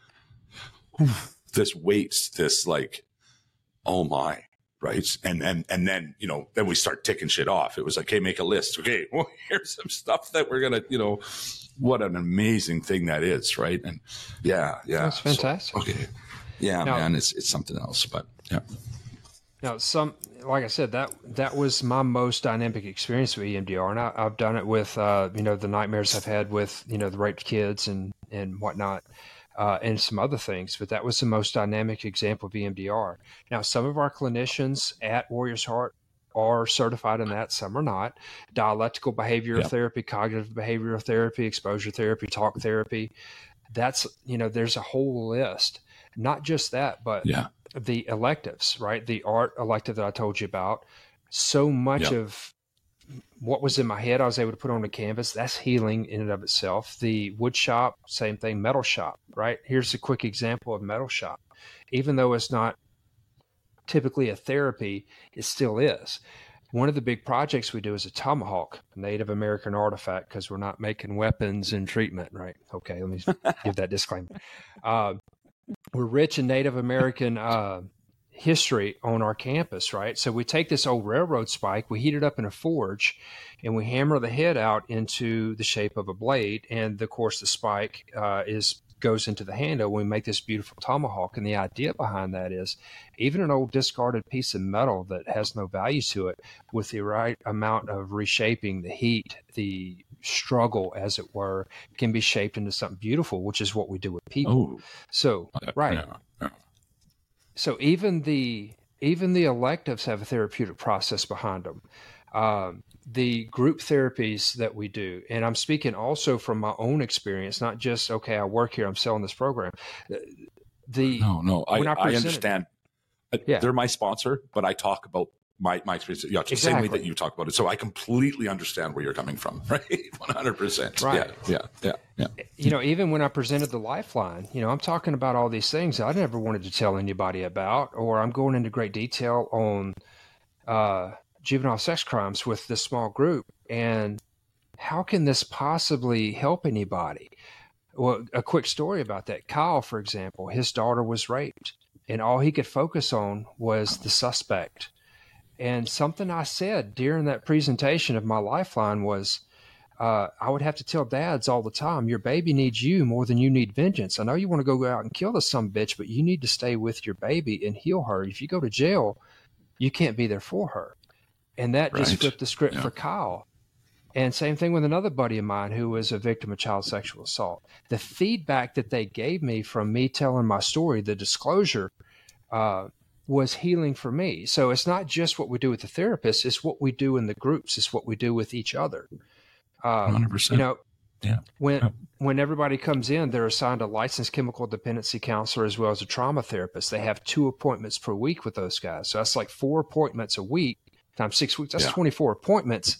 this weight, this like, oh my, right? And and and then you know, then we start ticking shit off. It was like, hey, make a list. Okay, well, here's some stuff that we're gonna, you know, what an amazing thing that is, right? And yeah, yeah, That's fantastic. So, okay, yeah, Now- man, it's it's something else, but yeah, Now, some, like I said, that that was my most dynamic experience with E M D R, and I, I've done it with, uh, you know, the nightmares I've had with, you know, the raped kids and and whatnot, uh, and some other things. But that was the most dynamic example of E M D R. Now, some of our clinicians at Warrior's Heart are certified in that, some are not. Dialectical behavioral Yeah. therapy, cognitive behavioral therapy, exposure therapy, talk therapy. That's, you know, there's a whole list. Not just that, but yeah, the electives, right? The art elective that I told you about. So much Yep. of what was in my head, I was able to put on the canvas. That's healing in and of itself. The wood shop, same thing. Metal shop, right? Here's a quick example of metal shop. Even though it's not typically a therapy, it still is. One of the big projects we do is a tomahawk, a Native American artifact, because we're not making weapons and treatment, right? Okay, let me give that disclaimer. Uh, we're rich in Native American uh, history on our campus, right? So we take this old railroad spike, we heat it up in a forge, and we hammer the head out into the shape of a blade. And of course, the spike uh, is goes into the handle. We make this beautiful tomahawk. And the idea behind that is even an old discarded piece of metal that has no value to it, with the right amount of reshaping, the heat, the struggle, as it were, can be shaped into something beautiful, which is what we do with people. Oh, So, right. Yeah, yeah. So even the even the electives have a therapeutic process behind them. Um, the group therapies that we do, and I'm speaking also from my own experience, not just, okay, I work here, I'm selling this program. The No, no, I, when I I presented- understand. Uh, Yeah. They're my sponsor, but I talk about my, my experience. Yeah, it's the same way Exactly. that you talk about it. So I completely understand where you're coming from, right? one hundred percent. Right. Yeah, yeah, yeah, yeah. you know, even when I presented the Lifeline, you know, I'm talking about all these things I never wanted to tell anybody about, or I'm going into great detail on uh, juvenile sex crimes with this small group. And how can this possibly help anybody? Well, a quick story about that. Kyle, for example, his daughter was raped, and all he could focus on was the suspect. And something I said during that presentation of my Lifeline was, uh, I would have to tell dads all the time, your baby needs you more than you need vengeance. I know you want to go out and kill this some bitch, but you need to stay with your baby and heal her. If you go to jail, you can't be there for her. And that just Right. flipped the script Yeah. for Kyle. And same thing with another buddy of mine who was a victim of child sexual assault. The feedback that they gave me from me telling my story, the disclosure, uh, was healing for me. So it's not just what we do with the therapist, it's what we do in the groups, it's what we do with each other. Um, one hundred percent. you know, Yeah. when Yeah. when everybody comes in, they're assigned a licensed chemical dependency counselor as well as a trauma therapist. They have two appointments per week with those guys. So that's like four appointments a week times six weeks. That's Yeah. twenty-four appointments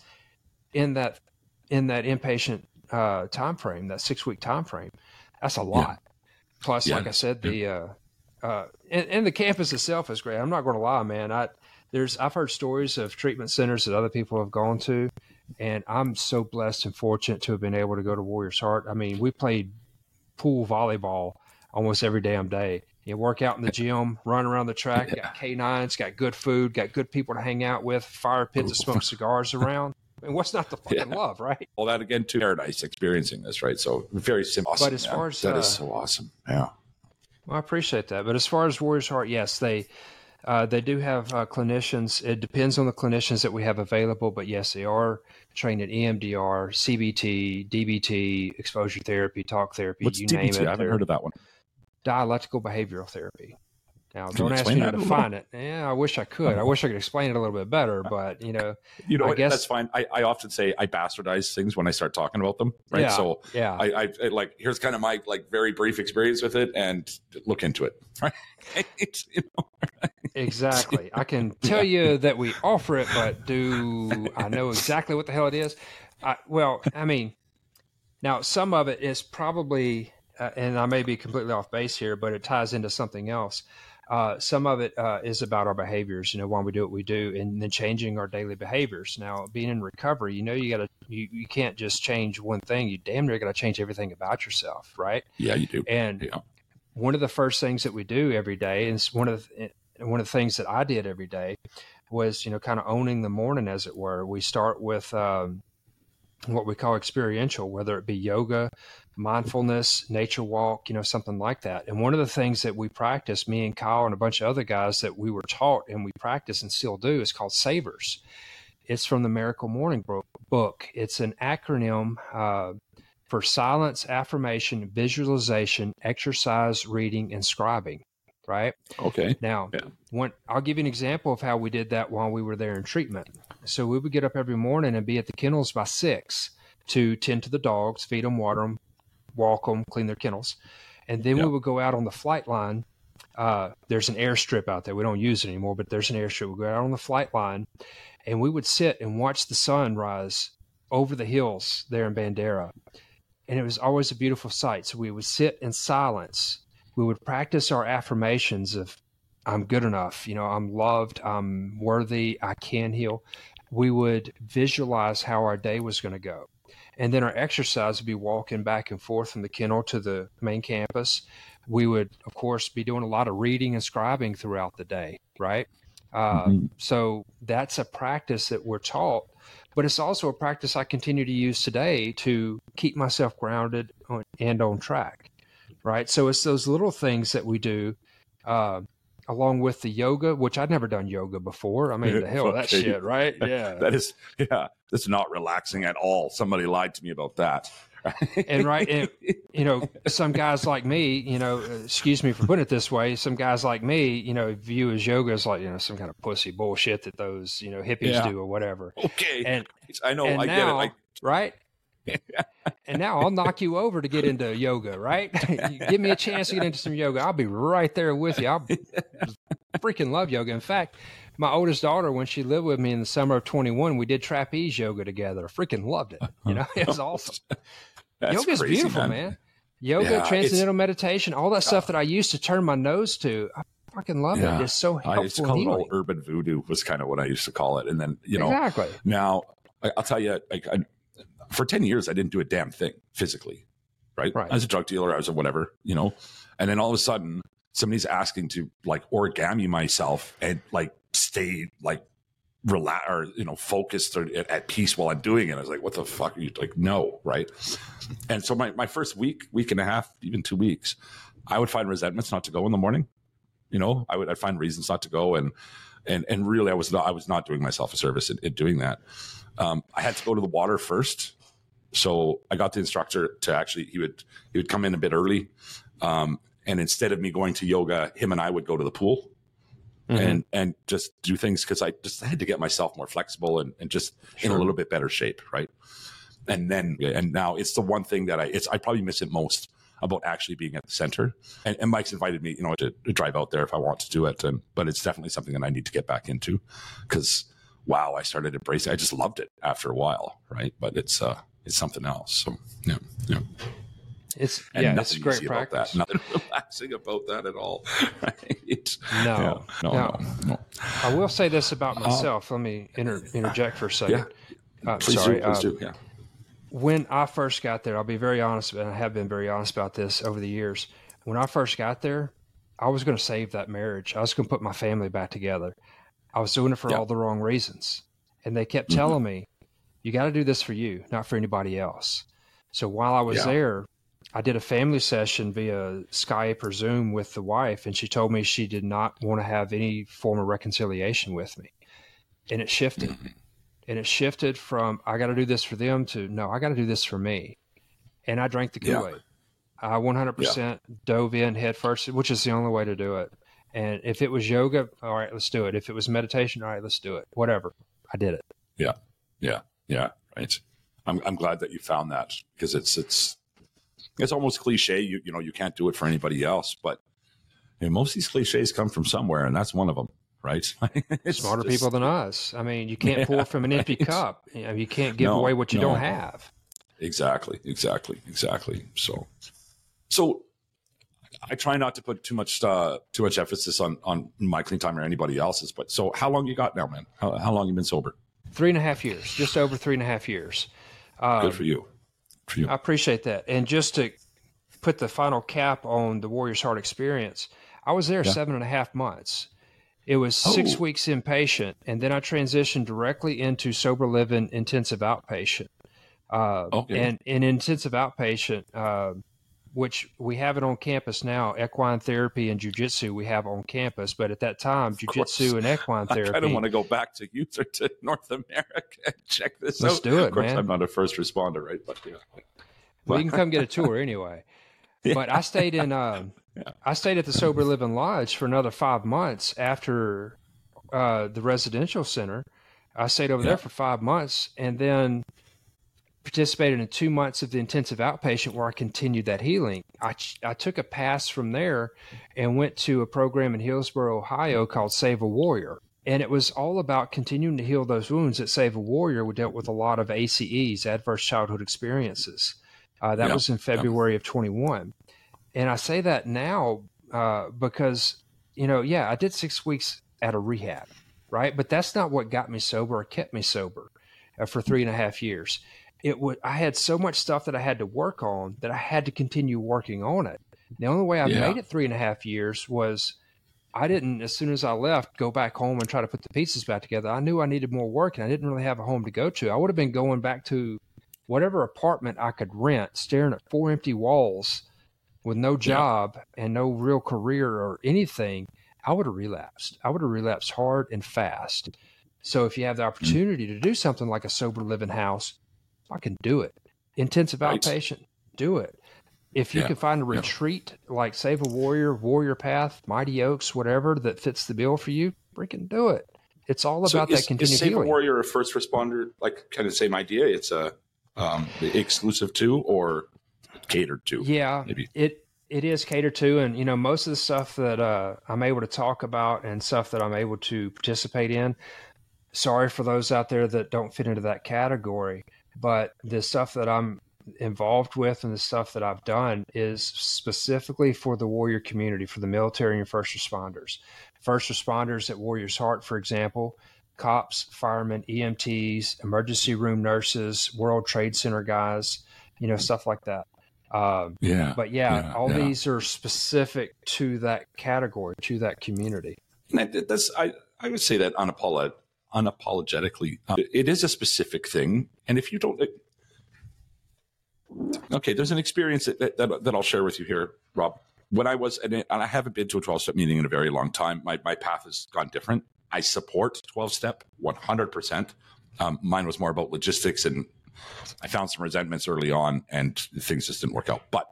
in that in that inpatient uh, time frame, that six week time frame. That's a lot. Plus, Yeah. like I said, the uh, uh, and, and the campus itself is great. I'm not going to lie, man. I there's I've heard stories of treatment centers that other people have gone to, and I'm so blessed and fortunate to have been able to go to Warriors Heart. I mean, we played pool volleyball almost every damn day. You work out in the gym, run around the track, got K nines, got good food, got good people to hang out with, fire pits to smoke cigars around. I mean, what's not to fucking Yeah. love, right? Well, that again, to paradise experiencing this, right? So very simple. But as Yeah. far as, that is uh, so awesome. Yeah. Well, I appreciate that. But as far as Warriors Heart, yes, they uh, they do have uh, clinicians. It depends on the clinicians that we have available, but yes, they are trained in E M D R, C B T, D B T, exposure therapy, talk therapy, What's you D B T? name it. I haven't They're heard of that one. dialectical behavioral therapy. Now, Can don't you ask explain me to that a little? define it. Yeah, I wish I could. I wish I could explain it a little bit better, but you know, You know, I what? guess- that's fine. I, I often say I bastardize things when I start talking about them, right? Yeah, So yeah. I, I, I like here's kind of my like very brief experience with it, and look into it, right? It's, you know, Exactly. I can tell you that we offer it, but do I know exactly what the hell it is? I, well, I mean, now some of it is probably, uh, and I may be completely off base here, but it ties into something else. Uh, some of it uh, is about our behaviors, you know, why we do what we do, and then changing our daily behaviors. Now, being in recovery, you know, you got to, you, you can't just change one thing. You damn near got to change everything about yourself, right? yeah, you do. And Yeah. one of the first things that we do every day, and it's one of the, one of the things that I did every day, was, you know, kind of owning the morning, as it were. We start with um, what we call experiential, whether it be yoga, mindfulness, nature walk, you know, something like that. And one of the things that we practice, me and Kyle and a bunch of other guys that we were taught and we practice and still do, is called SAVERS. It's from the Miracle Morning book. It's an acronym uh, for silence, affirmation, visualization, exercise, reading, and scribing, right? Okay. Now, Yeah. when, I'll give you an example of how we did that while we were there in treatment. So we would get up every morning and be at the kennels by six to tend to the dogs, feed them, water them, walk them, clean their kennels. And then Yeah. we would go out on the flight line. Uh, there's an airstrip out there. We don't use it anymore, but there's an airstrip. We go out on the flight line and we would sit and watch the sun rise over the hills there in Bandera. And it was always a beautiful sight. So we would sit in silence. We would practice our affirmations of, I'm good enough, you know, I'm loved, I'm worthy, I can heal. We would visualize how our day was going to go. And then our exercise would be walking back and forth from the kennel to the main campus. We would, of course, be doing a lot of reading and scribing throughout the day, right? Uh, Mhm. So that's a practice that we're taught, but it's also a practice I continue to use today to keep myself grounded on, and on track, right? So it's those little things that we do uh, along with the yoga, which I'd never done yoga before. I mean, the hell of that Okay. shit, right? Yeah. That is, yeah, that's not relaxing at all. Somebody lied to me about that. And right, and, you know, some guys like me, you know, excuse me for putting it this way, some guys like me, you know, view as yoga as like, you know, some kind of pussy bullshit that those, you know, hippies Yeah. do or whatever. Okay. And I know, and I now, get it. right? And now I'll knock you over to get into yoga, right? You give me a chance to get into some yoga, I'll be right there with you. I'll freaking love yoga. In fact, my oldest daughter, when she lived with me in the summer of twenty-one, we did trapeze yoga together. I freaking loved it. You know, it was awesome. That's Yoga's crazy, beautiful, man. man. Yoga, Yeah, transcendental meditation, all that stuff that I used to turn my nose to. I fucking love Yeah. it. It's so I used to helpful call and it all healing. urban voodoo was kind of what I used to call it. And then, you know, Exactly. now I, I'll tell you, like, I, for ten years, I didn't do a damn thing physically, right? Right. I was a drug dealer. I was a whatever, you know, and then all of a sudden somebody's asking to like origami myself and like stay like relax or, you know, focused or at, at peace while I'm doing it. I was like, what the fuck are you like? No. Right. And so my, my first week, week and a half, even two weeks, I would find resentments not to go in the morning. You know, I would, I'd find reasons not to go. And, and, and really I was not, I was not doing myself a service in, in doing that. Um, I had to go to the water first. So I got the instructor to actually, he would, he would come in a bit early. Um, and instead of me going to yoga, him and I would go to the pool. Mm-hmm. and and just do things because I just had to get myself more flexible and, and just sure. in a little bit better shape, right? And then and now it's the one thing that I it's I probably miss it most about actually being at the center. And, and Mike's invited me, you know, to, to drive out there if I want to do it, and but it's definitely something that I need to get back into because wow, I started embracing. I just loved it after a while, right? But it's uh it's something else. So yeah, yeah. It's and yeah, it's great practice. That. Nothing relaxing about that at all. Right? No, yeah. no, no, no, no. I will say this about myself. Uh, Let me inter- interject for a second. Yeah. Uh, please sorry. do, please uh, do. Yeah. When I first got there, I'll be very honest, and I have been very honest about this over the years. When I first got there, I was going to save that marriage. I was going to put my family back together. I was doing it for yeah. all the wrong reasons. And they kept telling mm-hmm. me, you got to do this for you, not for anybody else. So while I was yeah. there, I did a family session via Skype or Zoom with the wife, and she told me she did not want to have any form of reconciliation with me. And it shifted. Mm-hmm. And it shifted from, I got to do this for them to, no, I got to do this for me. And I drank the Kool-Aid. Yeah. I one hundred percent yeah. dove in head first, which is the only way to do it. And if it was yoga, all right, let's do it. If it was meditation, all right, let's do it. Whatever. I did it. Yeah. Yeah. Yeah. Right. I'm I'm glad that you found that because it's, it's, it's almost cliche. You, you know, you can't do it for anybody else, but you know, most of these cliches come from somewhere, and that's one of them. Right. Smarter just, people than us. I mean, you can't yeah, pour from an empty right. cup. You know, you can't give no, away what you no. don't have. Exactly. Exactly. Exactly. So, so I try not to put too much, uh, too much emphasis on, on my clean time or anybody else's, but so how long you got now, man? How, how long you been sober? Three and a half years, just over three and a half years. Um, Good for you. For you. I appreciate that. And just to put the final cap on the Warrior's Heart experience, I was there yeah. seven and a half months. It was six oh. weeks inpatient, and then I transitioned directly into sober living intensive outpatient. Uh, okay. And in intensive outpatient, uh, which we have it on campus now, equine therapy and jiu-jitsu we have on campus. But at that time, jiu-jitsu and equine therapy. I kind of want to go back to you to North America and check this Let's out. do it, of course, man. I'm not a first responder, right? But yeah. Well, you can come get a tour anyway. Yeah. But I stayed in. Uh, yeah. I stayed at the Sober Living Lodge for another five months after uh, the residential center. I stayed over yeah. there for five months, and then participated in two months of the intensive outpatient where I continued that healing. I, I took a pass from there and went to a program in Hillsboro, Ohio called Save a Warrior. And it was all about continuing to heal those wounds. At Save a Warrior, we dealt with a lot of A C Es, adverse childhood experiences. Uh, that yeah. was in February yeah. of twenty-one. And I say that now uh, because, you know, yeah, I did six weeks at a rehab, right? But that's not what got me sober or kept me sober uh, for three and a half years. It would. I had so much stuff that I had to work on that I had to continue working on it. The only way I yeah. made it three and a half years was I didn't, as soon as I left, go back home and try to put the pieces back together. I knew I needed more work, and I didn't really have a home to go to. I would have been going back to whatever apartment I could rent, staring at four empty walls with no job yeah. and no real career or anything. I would have relapsed. I would have relapsed hard and fast. So if you have the opportunity to do something like a sober living house, I can do it. Intensive Right. outpatient, do it. If you Yeah. can find a Yeah. retreat like Save a Warrior, Warrior Path, Mighty Oaks, whatever that fits the bill for you, freaking do it. It's all So about is, that continued is Save a healing. Warrior a first responder, like kind of same idea? It's a um, exclusive to or catered to? Yeah, Maybe. it it is catered to, and you know most of the stuff that uh, I'm able to talk about and stuff that I'm able to participate in. Sorry for those out there that don't fit into that category, but the stuff that I'm involved with and the stuff that I've done is specifically for the warrior community, for the military and first responders. First responders at Warrior's Heart, for example, cops, firemen, E M Ts, emergency room nurses, World Trade Center guys, you know, stuff like that. Um, Yeah. but yeah, yeah, all yeah. these are specific to that category, to that community. And I, that's I, I would say that unapolog- unapologetically, uh, it is a specific thing. And if you don't, it, okay, there's an experience that, that that I'll share with you here, Rob. When I was, and I haven't been to a twelve-step meeting in a very long time. My my path has gone different. I support twelve-step one hundred percent. Um, mine was more about logistics, and I found some resentments early on, and things just didn't work out. But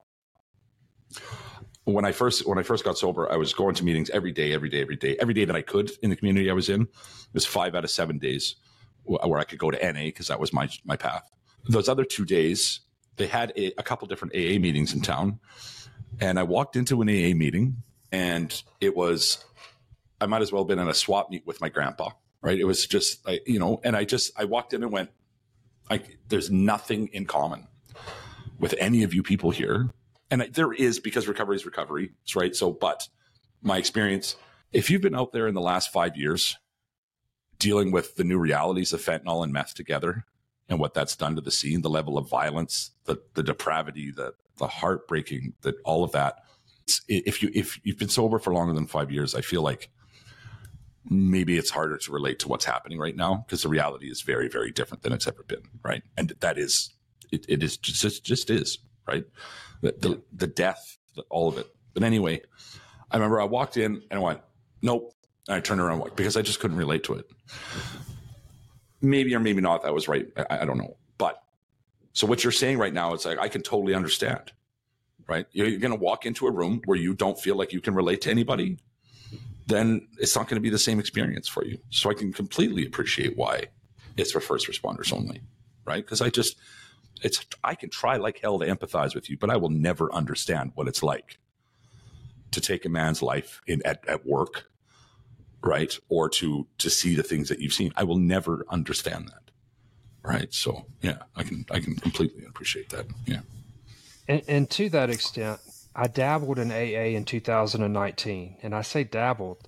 when I first when I first got sober, I was going to meetings every day, every day, every day, every day that I could in the community I was in. It was five out of seven days where I could go to N A because that was my my path. Those other two days, they had a, a couple different A A meetings in town, and I walked into an A A meeting, and it was I might as well have been in a swap meet with my grandpa, right? It was just like, you know, and I just I walked in and went, like, there's nothing in common with any of you people here. And there is, because recovery is recovery, right? So, but my experience, if you've been out there in the last five years dealing with the new realities of fentanyl and meth together and what that's done to the scene, the level of violence, the the depravity, the the heartbreaking, that all of that. It's, if you if you've been sober for longer than five years, I feel like maybe it's harder to relate to what's happening right now because the reality is very, very different than it's ever been, right? And that is, it, it is just, just just is, right? The, the, the death, the, all of it. But anyway, I remember I walked in and I went, nope. And I turned around and walked because I just couldn't relate to it. Maybe or maybe not, that was right. I, I don't know. But so what you're saying right now, it's like, I can totally understand, right? You're, you're going to walk into a room where you don't feel like you can relate to anybody, then it's not going to be the same experience for you. So I can completely appreciate why it's for first responders only, right? Because I just, it's, I can try like hell to empathize with you, but I will never understand what it's like to take a man's life in at, at work, right? Or to, to see the things that you've seen. I will never understand that. Right. So yeah, I can, I can completely appreciate that. Yeah. And, and to that extent, I dabbled in A A in two thousand nineteen, and I say dabbled.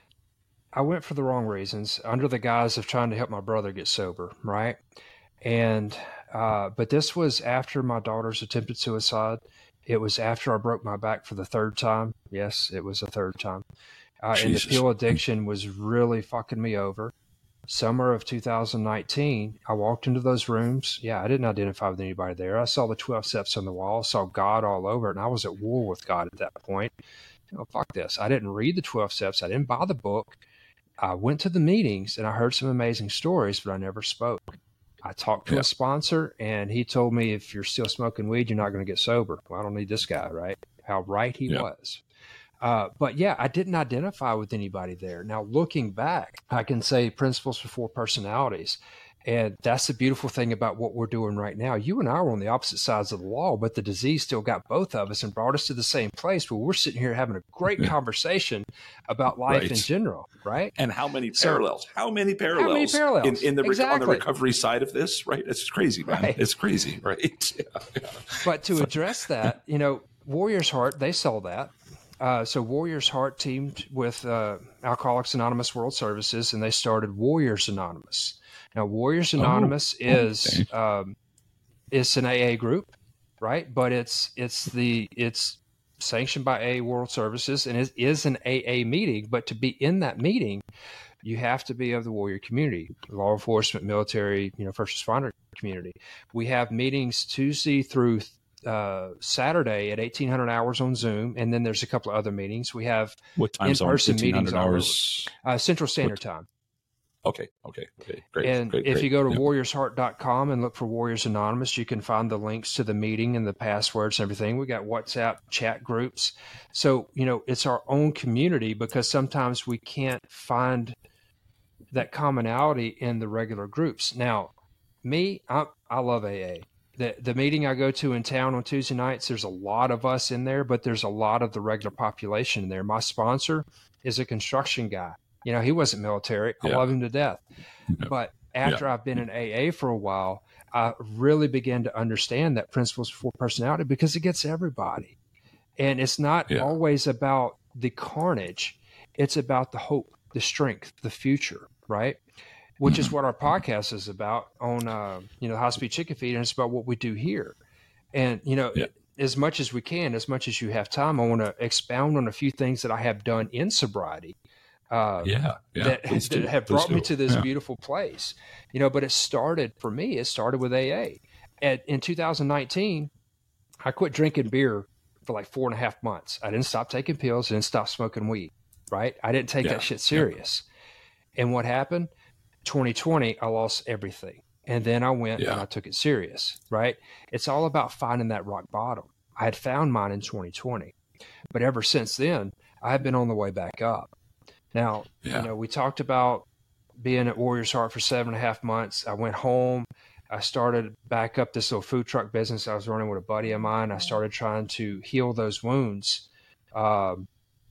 I went for the wrong reasons under the guise of trying to help my brother get sober, right? And uh, but this was after my daughter's attempted suicide. It was after I broke my back for the third time. Yes, it was a third time. Uh, and the pill addiction was really fucking me over. Summer of two thousand nineteen, I walked into those rooms. Yeah, I didn't identify with anybody there. I saw the twelve steps on the wall, saw God all over it, and I was at war with God at that point. You know, fuck this. I didn't read the twelve steps. I didn't buy the book. I went to the meetings, and I heard some amazing stories, but I never spoke. I talked to Yeah. a sponsor, and he told me, if you're still smoking weed, you're not going to get sober. Well, I don't need this guy, right? How right he Yeah. was. Uh, but yeah, I didn't identify with anybody there. Now, looking back, I can say principles before personalities. And that's the beautiful thing about what we're doing right now. You and I were on the opposite sides of the law, but the disease still got both of us and brought us to the same place where we're sitting here having a great conversation about life Right. in general, right? And how many So- parallels? how many parallels? many parallels? in, in the rec- on the Exactly. recovery side of this? Right, it's crazy, man. Right. It's crazy, right? Yeah, yeah. But to address that, you know, Warrior's Heart, they saw that. Uh, so Warrior's Heart teamed with uh, Alcoholics Anonymous World Services, and they started Warriors Anonymous. Now, Warriors Anonymous Oh, is okay. um, it's an A A group, right? But it's it's the it's sanctioned by A A World Services, and it is an A A meeting. But to be in that meeting, you have to be of the warrior community, law enforcement, military, you know, first responder community. We have meetings Tuesday through uh, Saturday at eighteen hundred hours on Zoom, and then there's a couple of other meetings. We have What time zone? in-person meetings all over. hours. Uh, Central Standard What? Time. Okay, okay, okay, great. And great, if great. you go to Yeah. warriors heart dot com and look for Warriors Anonymous, you can find the links to the meeting and the passwords and everything. We got WhatsApp chat groups. So, you know, it's our own community because sometimes we can't find that commonality in the regular groups. Now, me, I, I love A A. The, the meeting I go to in town on Tuesday nights, there's a lot of us in there, but there's a lot of the regular population in there. My sponsor is a construction guy. You know, he wasn't military. I Yeah. love him to death. Yeah. But after I've been in A A for a while, I really began to understand that principles for personality because it gets everybody. And it's not Yeah. always about the carnage. It's about the hope, the strength, the future, right? Which Mm-hmm. is what our podcast is about on, uh, you know, High Speed Chicken Feed, and it's about what we do here. And, you know, Yeah. as much as we can, as much as you have time, I want to expound on a few things that I have done in sobriety. Uh, Yeah, yeah. that, please that do, have please brought me do. to this Yeah. beautiful place, you know, but it started for me, it started with A A. At, in two thousand nineteen, I quit drinking beer for like four and a half months. I didn't stop taking pills, I didn't stop smoking weed, right? I didn't take Yeah, that shit yeah. serious. And what happened? twenty twenty, I lost everything. And then I went Yeah. and I took it serious, right? It's all about finding that rock bottom. I had found mine in twenty twenty, but ever since then, I've been on the way back up. Now, Yeah. you know, we talked about being at Warriors Heart for seven and a half months. I went home. I started back up this little food truck business I was running with a buddy of mine. I started trying to heal those wounds um,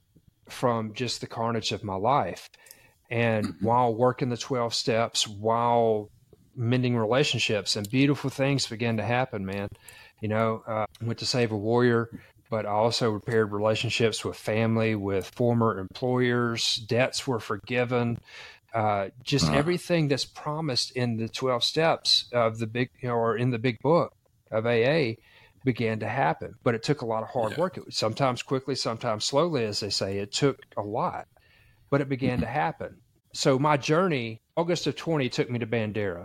from just the carnage of my life. And while working the twelve steps, while mending relationships, and beautiful things began to happen, man. You know, uh, I went to Save a Warrior, but I also repaired relationships with family, with former employers. Debts were forgiven. Uh, just Uh. everything that's promised in the twelve steps of the big, you know, or in the big book of A A began to happen. But it took a lot of hard Yeah. work. It was sometimes quickly, sometimes slowly, as they say. It took a lot, but it began to happen. So my journey, August of twenty, took me to Bandera.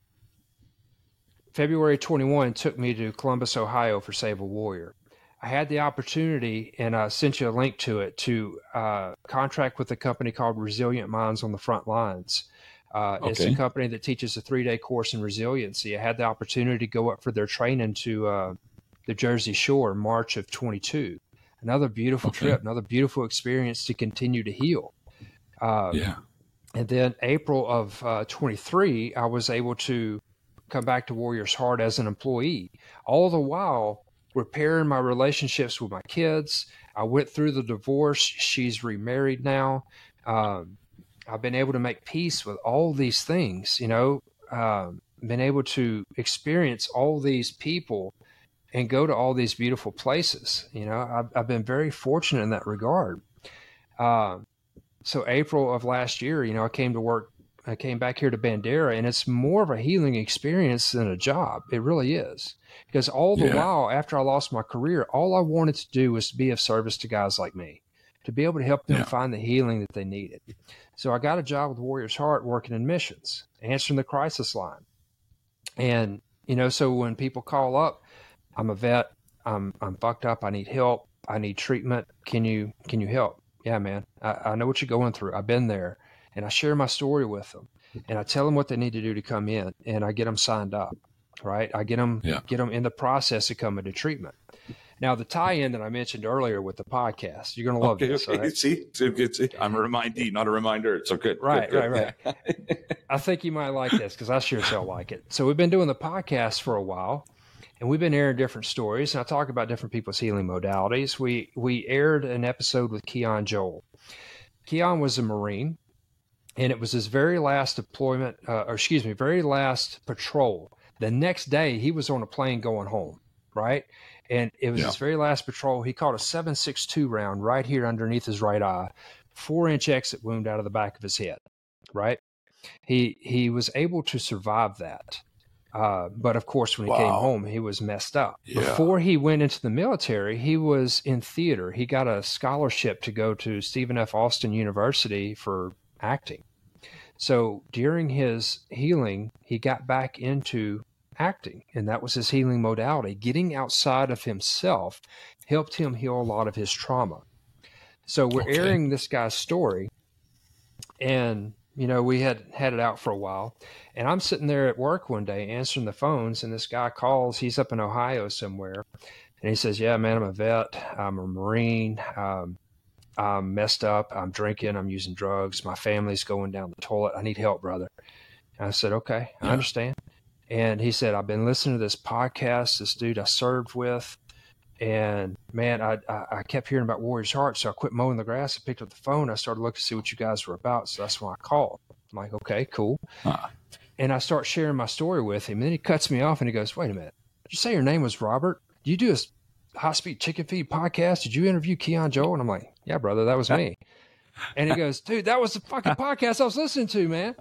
February twenty-one took me to Columbus, Ohio for Save a Warrior. I had the opportunity, and I sent you a link to it, to uh, contract with a company called Resilient Minds on the Front Lines. Uh, It's a Okay. company that teaches a three-day course in resiliency. I had the opportunity to go up for their training to uh, the Jersey Shore in March of twenty-two. Another beautiful Okay. trip, another beautiful experience to continue to heal. Uh, Yeah. and then April of uh, twenty-three, I was able to come back to Warriors Heart as an employee, all the while repairing my relationships with my kids. I went through the divorce. She's remarried now. Um, I've been able to make peace with all these things, you know, um, been able to experience all these people and go to all these beautiful places. You know, I've, I've been very fortunate in that regard. Um, so April of last year, you know, I came to work, I came back here to Bandera, and it's more of a healing experience than a job. It really is. Because all the Yeah. while, after I lost my career, all I wanted to do was to be of service to guys like me, to be able to help them Yeah. find the healing that they needed. So I got a job with Warriors Heart working in missions, answering the crisis line. And, you know, so when people call up, I'm a vet, I'm I'm fucked up, I need help, I need treatment. Can you can you help? Yeah, man. I, I know what you're going through. I've been there. And I share my story with them. And I tell them what they need to do to come in, and I get them signed up. Right? I get them Yeah. get them in the process of coming to treatment. Now, the tie-in that I mentioned earlier with the podcast, you're going to love Okay, this. okay. all right? See, see, see, I'm a remindee, not a reminder. So good. Right, good, right, good. I think you might like this because I sure as hell like it. So we've been doing the podcast for a while, and we've been airing different stories, and I talk about different people's healing modalities. We we aired an episode with Keon Joel. Keon was a Marine, and it was his very last deployment, uh, or excuse me, very last patrol. The next day, he was on a plane going home, right? And it was Yeah. his very last patrol. He caught a seven six two round right here underneath his right eye, four-inch exit wound out of the back of his head, right? He he was able to survive that. Uh, but of course, when he came Wow. home, he was messed up. Yeah. Before he went into the military, he was in theater. He got a scholarship to go to Stephen F. Austin University for acting. So during his healing, he got back into acting, and that was his healing modality. Getting outside of himself helped him heal a lot of his trauma. So we're Okay. airing this guy's story, and you know, we had had it out for a while, and I'm sitting there at work one day answering the phones, and this guy calls. He's up in Ohio somewhere, and he says, yeah, man, I'm a vet. I'm a Marine. Um, I'm messed up. I'm drinking. I'm using drugs. My family's going down the toilet. I need help, brother. And I said, okay, I Yeah. understand. And he said, I've been listening to this podcast, this dude I served with, and man, I, I, I kept hearing about Warrior's Heart. So I quit mowing the grass. I picked up the phone. I started looking to see what you guys were about. So that's when I called. I'm like, okay, cool. Huh. And I start sharing my story with him. And then he cuts me off and he goes, wait a minute. Did you say your name was Robert? Do you do a high speed chicken feed podcast? Did you interview Keon Joel? And I'm like, yeah, brother, that was me. And he goes, dude, that was the fucking podcast I was listening to, man.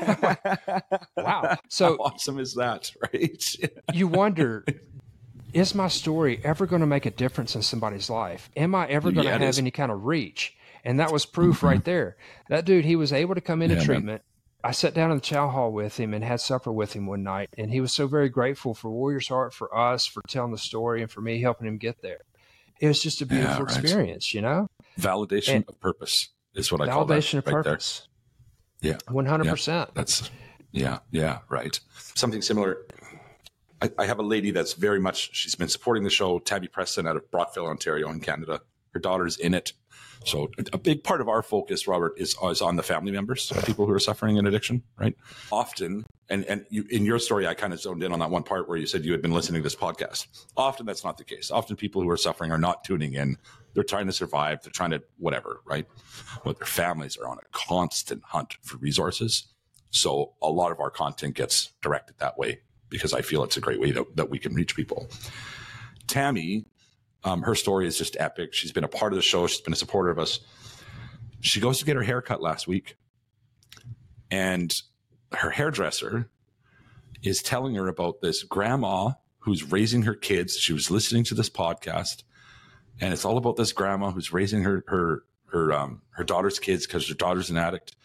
Wow. So how awesome is that, right? you wonder, is my story ever going to make a difference in somebody's life? Am I ever going to Yeah, it have is. any kind of reach? And that was proof right there. That dude, he was able to come into Yeah, man. treatment. I sat down in the chow hall with him and had supper with him one night. And he was so very grateful for Warrior's Heart, for us, for telling the story, and for me helping him get there. It was just a beautiful right. experience, you know? Validation And- of purpose is what I call that. Validation of right there. purpose. Yeah. one hundred percent. That's, yeah, yeah, right. Something similar. I, I have a lady that's very much, she's been supporting the show, Tabby Preston out of Brockville, Ontario in Canada. Her daughter's in it. So a big part of our focus, Robert, is, is on the family members of people who are suffering an addiction, right? Often, and, and you, in your story, I kind of zoned in on that one part where you said you had been listening to this podcast. Often that's not the case. Often people who are suffering are not tuning in. They're trying to survive. They're trying to whatever, right? But their families are on a constant hunt for resources. So a lot of our content gets directed that way because I feel it's a great way that, that we can reach people. Tammy, um, her story is just epic. She's been a part of the show. She's been a supporter of us. She goes to get her hair cut last week, and her hairdresser is telling her about this grandma who's raising her kids. She was listening to this podcast, and it's all about this grandma who's raising her her her um her daughter's kids because her daughter's an addict,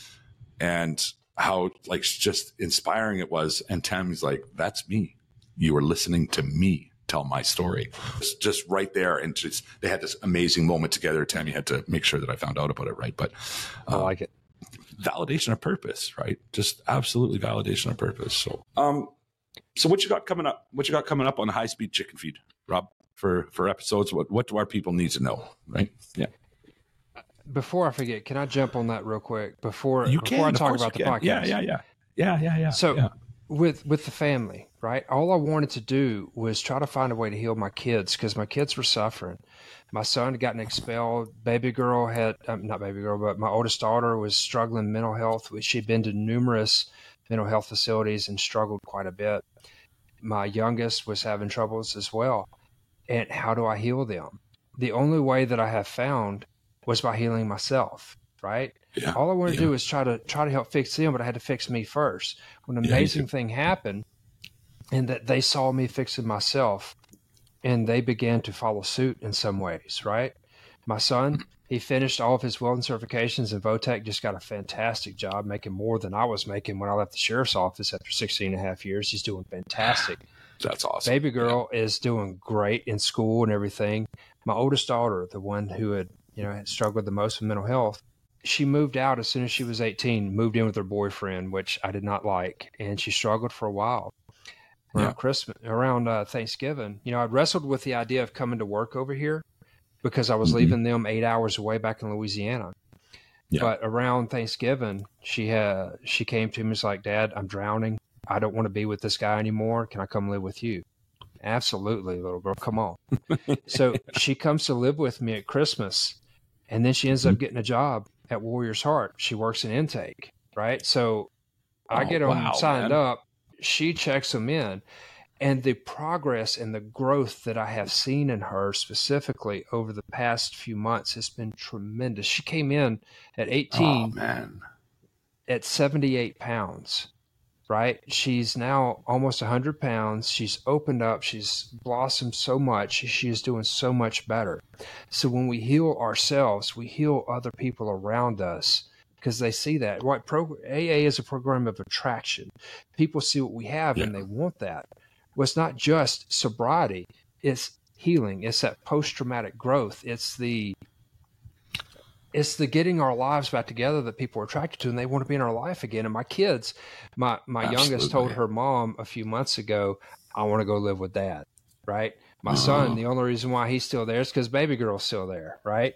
and how like just inspiring it was. And Tammy's like, "That's me. You were listening to me tell my story." It's just right there, and just they had this amazing moment together. Tammy had to make sure that I found out about it, right? But I like it. validation of purpose, right? Just absolutely validation of purpose. So, um, so what you got coming up? What you got coming up on High Speed Chicken Feed, Rob? For for episodes, what what do our people need to know? Right? Yeah. Before I forget, can I jump on that real quick? Before You before can I of talk course about the you can. podcast. Yeah, yeah, yeah, yeah, yeah, yeah. So yeah. with with the family, right? All I wanted to do was try to find a way to heal my kids because my kids were suffering. My son had gotten expelled. Baby girl had um, not baby girl, but my oldest daughter was struggling mental health. She'd been to numerous mental health facilities and struggled quite a bit. My youngest was having troubles as well. And how do I heal them? The only way that I have found was by healing myself, right? Yeah, All I wanted yeah. to do was try to try to help fix them, but I had to fix me first. When an Yeah, you amazing do. thing happened, and that they saw me fixing myself, and they began to follow suit in some ways, right? My son, he finished all of his welding certifications, and Votech just got a fantastic job, making more than I was making when I left the sheriff's office after sixteen and a half years. He's doing fantastic. That's awesome. Baby girl is doing great in school and everything. My oldest daughter, the one who had, you know, had struggled the most with mental health, she moved out as soon as she was eighteen, moved in with her boyfriend, which I did not like. And she struggled for a while. Around Yeah. Christmas, around uh, Thanksgiving, you know, I'd wrestled with the idea of coming to work over here because I was Mhm. leaving them eight hours away back in Louisiana. Yeah. But around Thanksgiving, she had, she came to me and was like, Dad, I'm drowning. I don't want to be with this guy anymore. Can I come live with you? Absolutely, little girl. Come on. So she comes to live with me at Christmas, and then she ends up getting a job at Warrior's Heart. She works in intake, right? So I Oh, get them wow, signed man. up. She checks them in. And the progress and the growth that I have seen in her specifically over the past few months has been tremendous. She came in at Oh eighteen man. at seventy-eight pounds, right? She's now almost one hundred pounds. She's opened up. She's blossomed so much. She is doing so much better. So when we heal ourselves, we heal other people around us because they see that. What pro, A A is a program of attraction. People see what we have, yeah. and they want that. Well, it's not just sobriety. It's healing. It's that post-traumatic growth. It's the it's the getting our lives back together that people are attracted to, and they want to be in our life again. And my kids, my my Absolutely. youngest told her mom a few months ago, I want to go live with dad, right? My uh-huh. son, the only reason why he's still there is because baby girl's still there, right?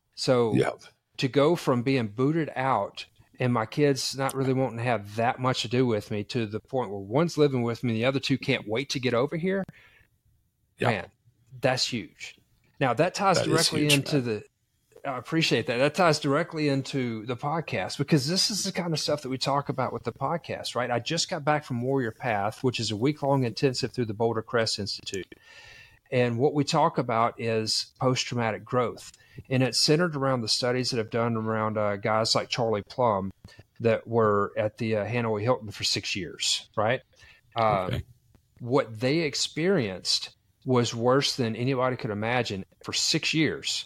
So yep. to go from being booted out and my kids not really wanting to have that much to do with me to the point where one's living with me, the other two can't wait to get over here, yep. man, that's huge. Now, that ties that directly huge, into man. the I appreciate that. That ties directly into the podcast, because this is the kind of stuff that we talk about with the podcast, right? I just got back from Warrior Path, which is a week-long intensive through the Boulder Crest Institute. And what we talk about is post-traumatic growth. And it's centered around the studies that have done around uh, guys like Charlie Plumb that were at the uh, Hanoi Hilton for six years, right? Uh, okay. What they experienced was worse than anybody could imagine for six years.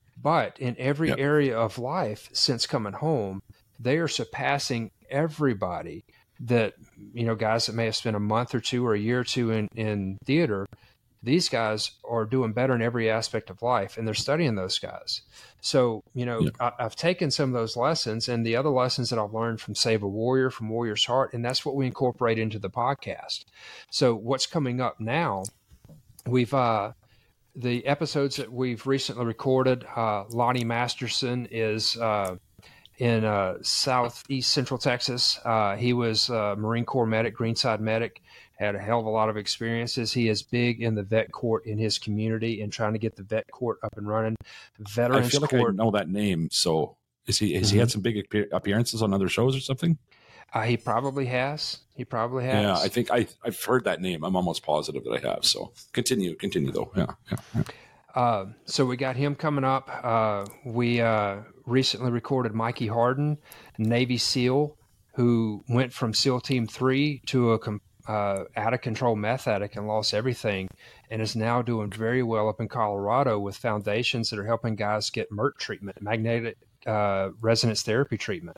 But in every yep. area of life since coming home, they are surpassing everybody that, you know, guys that may have spent a month or two or a year or two in, in theater. These guys are doing better in every aspect of life, and they're studying those guys. So, you know, yep. I, I've taken some of those lessons and the other lessons that I've learned from Save a Warrior, from Warrior's Heart, and that's what we incorporate into the podcast. So what's coming up now, we've, uh, the episodes that we've recently recorded, uh, Lonnie Masterson is uh, in uh, southeast central Texas. Uh, he was a Marine Corps medic, Greenside medic, had a hell of a lot of experiences. He is big in the vet court in his community and trying to get the vet court up and running. Veterans I feel like court, I know that name. So is he, has mm-hmm. he had some big appearances on other shows or something? Uh, he probably has. He probably has. Yeah, I think I, I've heard that name. I'm almost positive that I have. So continue, continue though. Yeah. yeah, yeah. Uh, so we got him coming up. Uh, we uh, recently recorded Mikey Harden, Navy SEAL, who went from SEAL Team three to a com- uh, out-of-control meth addict and lost everything, and is now doing very well up in Colorado with foundations that are helping guys get M R T treatment, magnetic uh, resonance therapy treatment.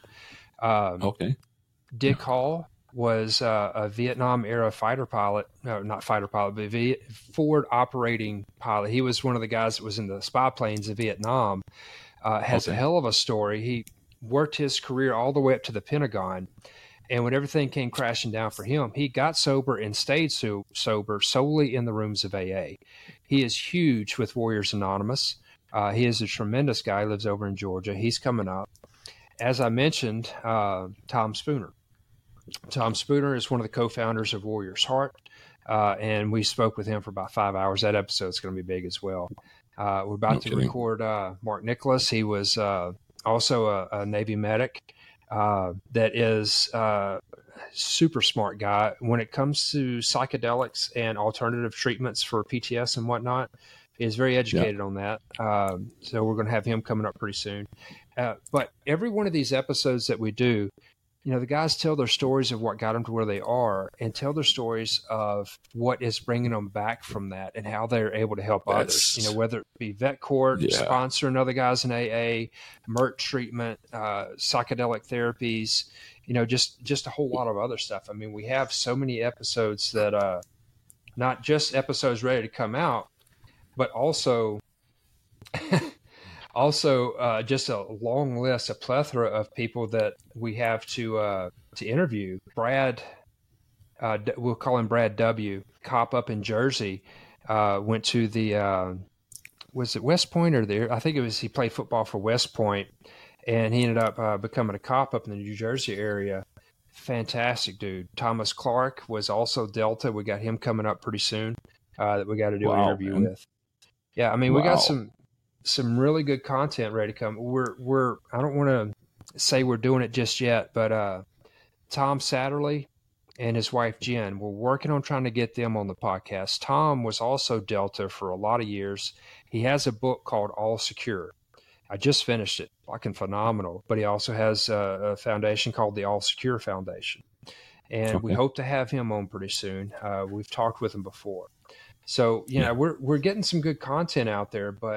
Um, okay. Dick Hall was uh, a Vietnam-era fighter pilot, no, not fighter pilot, but v- forward operating pilot. He was one of the guys that was in the spy planes in Vietnam. Uh, has okay. a hell of a story. He worked his career all the way up to the Pentagon, and when everything came crashing down for him, he got sober and stayed so- sober solely in the rooms of A A. He is huge with Warriors Anonymous. Uh, he is a tremendous guy, lives over in Georgia. He's coming up. As I mentioned, uh, Tom Spooner. Tom Spooner is one of the co-founders of Warrior's Heart, uh, and we spoke with him for about five hours. That episode's going to be big as well. Uh, we're about no to kidding. record uh, Mark Nicholas. He was uh, also a, a Navy medic uh, that is a super smart guy. When it comes to psychedelics and alternative treatments for P T S and whatnot, he is very educated yeah. on that. Um, so we're going to have him coming up pretty soon. Uh, but every one of these episodes that we do, you know, the guys tell their stories of what got them to where they are and tell their stories of what is bringing them back from that and how they're able to help That's, others, you know, whether it be vet court, yeah. sponsoring other guys in A A, M R T treatment, uh, psychedelic therapies, you know, just, just a whole lot of other stuff. I mean, we have so many episodes that, uh, not just episodes ready to come out, but also Also, uh, just a long list, a plethora of people that we have to uh, to interview. Brad, uh, we'll call him Brad W., cop up in Jersey, uh, went to the, uh, was it West Point or there? I think it was, he played football for West Point, and he ended up uh, becoming a cop up in the New Jersey area. Fantastic dude. Thomas Clark was also Delta. We got him coming up pretty soon uh, that we got to do wow, an interview man. with. Yeah, I mean, wow. we got some... some really good content ready to come. We're, we're, I don't want to say we're doing it just yet, but, uh, Tom Satterley and his wife, Jen, we're working on trying to get them on the podcast. Tom was also Delta for a lot of years. He has a book called All Secure. I just finished it, fucking phenomenal, but he also has a, a foundation called the All Secure Foundation. And okay. we hope to have him on pretty soon. Uh, we've talked with him before. So, you know, yeah. we're, we're getting some good content out there, but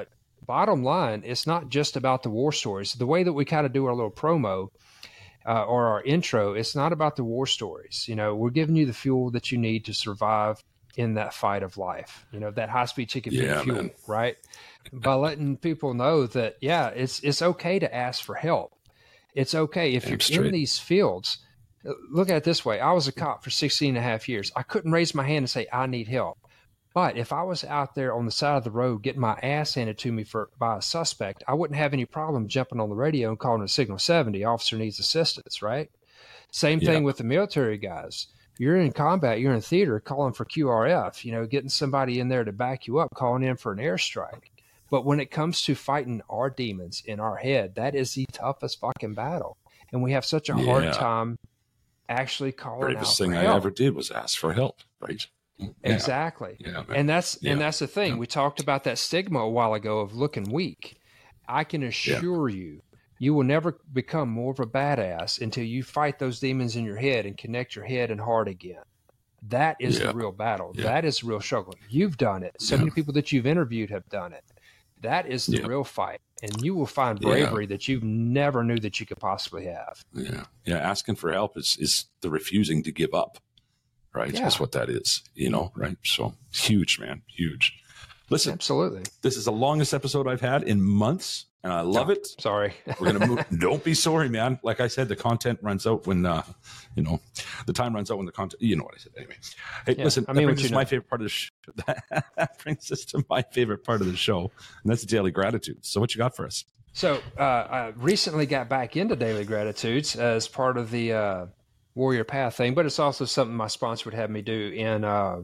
bottom line, it's not just about the war stories. The way that we kind of do our little promo uh, or our intro, it's not about the war stories. You know, we're giving you the fuel that you need to survive in that fight of life. You know, that high-speed chicken feed Yeah, fuel, man. right? By letting people know that, yeah, it's it's okay to ask for help. It's okay if Damn you're straight. in these fields. Look at it this way. I was a cop for sixteen and a half years. I couldn't raise my hand and say, I need help. But if I was out there on the side of the road getting my ass handed to me for by a suspect, I wouldn't have any problem jumping on the radio and calling a signal seventy. Officer needs assistance, right? Same thing Yeah. with the military guys. You're in combat, you're in theater, calling for Q R F, you know, getting somebody in there to back you up, calling in for an airstrike. But when it comes to fighting our demons in our head, that is the toughest fucking battle. And we have such a hard Yeah. time actually calling out Bravest for thing I help. ever did was ask for help, right? Yeah. Exactly. Yeah, man. And that's Yeah. and that's the thing. Yeah. We talked about that stigma a while ago of looking weak. I can assure you, you will never become more of a badass until you fight those demons in your head and connect your head and heart again. That is Yeah. the real battle. Yeah. That is the real struggle. You've done it. So Yeah. many people that you've interviewed have done it. That is the Yeah. real fight. And you will find Yeah. bravery that you never knew that you could possibly have. Yeah. Yeah. Asking for help is, is the refusing to give up, right? Yeah. That's what that is, you know, right? So huge, man. Huge. Listen, Absolutely. this is the longest episode I've had in months, and I love it. Sorry. We're going to move. Don't be sorry, man. Like I said, the content runs out when, uh, you know, the time runs out when the content, you know what I said anyway. Hey, Yeah, listen, I that mean what brings you us to my know. favorite part of the show. That brings us to my favorite part of the show, and that's the daily gratitude. So what you got for us? So uh, I recently got back into Daily Gratitudes as part of the uh, Warrior Path thing, but it's also something my sponsor would have me do in uh,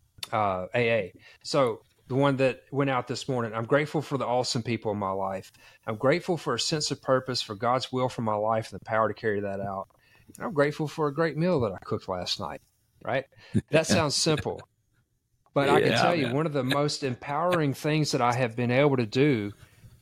uh, A A. So the one that went out this morning, I'm grateful for the awesome people in my life. I'm grateful for a sense of purpose, for God's will for my life and the power to carry that out. And I'm grateful for a great meal that I cooked last night, right? That sounds simple. But I can Yeah, tell you, man. one of the most empowering things that I have been able to do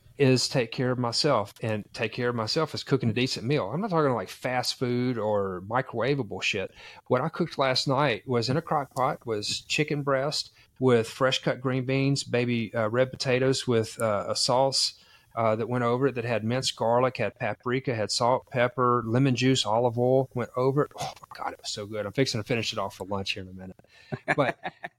is take care of myself. And take care of myself is cooking a decent meal. I'm not talking like fast food or microwavable shit. What I cooked last night was in a crock pot, was chicken breast with fresh cut green beans, baby uh, red potatoes with uh, a sauce uh, that went over it that had minced garlic, had paprika, had salt, pepper, lemon juice, olive oil, went over it. Oh my God, it was so good. I'm fixing to finish it off for lunch here in a minute. But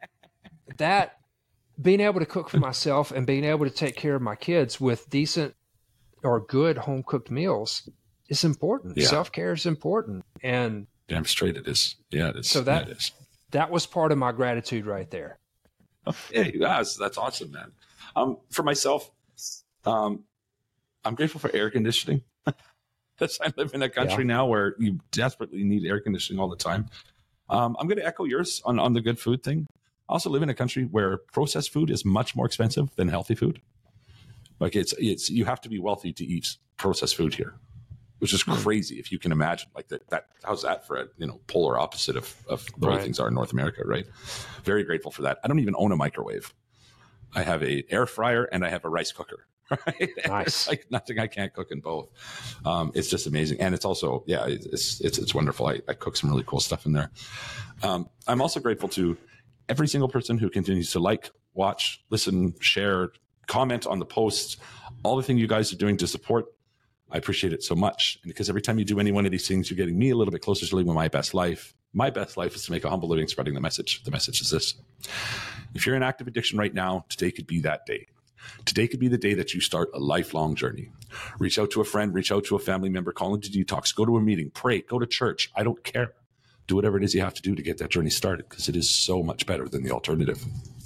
that, being able to cook for myself and being able to take care of my kids with decent or good home cooked meals is important. Yeah. Self-care is important. And Damn straight it is. Yeah, it is. So that- yeah, it is. that was part of my gratitude right there. Hey, that's, that's awesome, man. Um, for myself, um, I'm grateful for air conditioning. Because I live in a country now where you desperately need air conditioning all the time. Um, I'm going to echo yours on, on the good food thing. I also live in a country where processed food is much more expensive than healthy food. Like it's it's you have to be wealthy to eat processed food here, which is crazy if you can imagine. Like that, that how's that for a you know polar opposite of, of the way Right. things are in North America, right? Very grateful for that. I don't even own a microwave. I have a air fryer and I have a rice cooker. Right? Nice. It's like nothing I can't cook in both. Um, it's just amazing, and it's also yeah, it's it's it's wonderful. I, I cook some really cool stuff in there. Um, I'm also grateful to every single person who continues to like, watch, listen, share, comment on the posts, all the things you guys are doing to support. I appreciate it so much. And because every time you do any one of these things, you're getting me a little bit closer to living my best life. My best life is to make a humble living, spreading the message. The message is this. If you're in active addiction right now, today could be that day. Today could be the day that you start a lifelong journey. Reach out to a friend, reach out to a family member, call into detox, go to a meeting, pray, go to church. I don't care. Do whatever it is you have to do to get that journey started, because it is so much better than the alternative.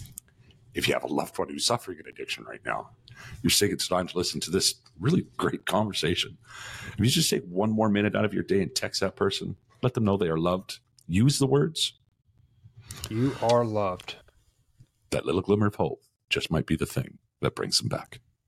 If you have a loved one who's suffering an addiction right now, you're taking time to listen to this really great conversation. If you just take one more minute out of your day and text that person, let them know they are loved. Use the words. You are loved. That little glimmer of hope just might be the thing that brings them back.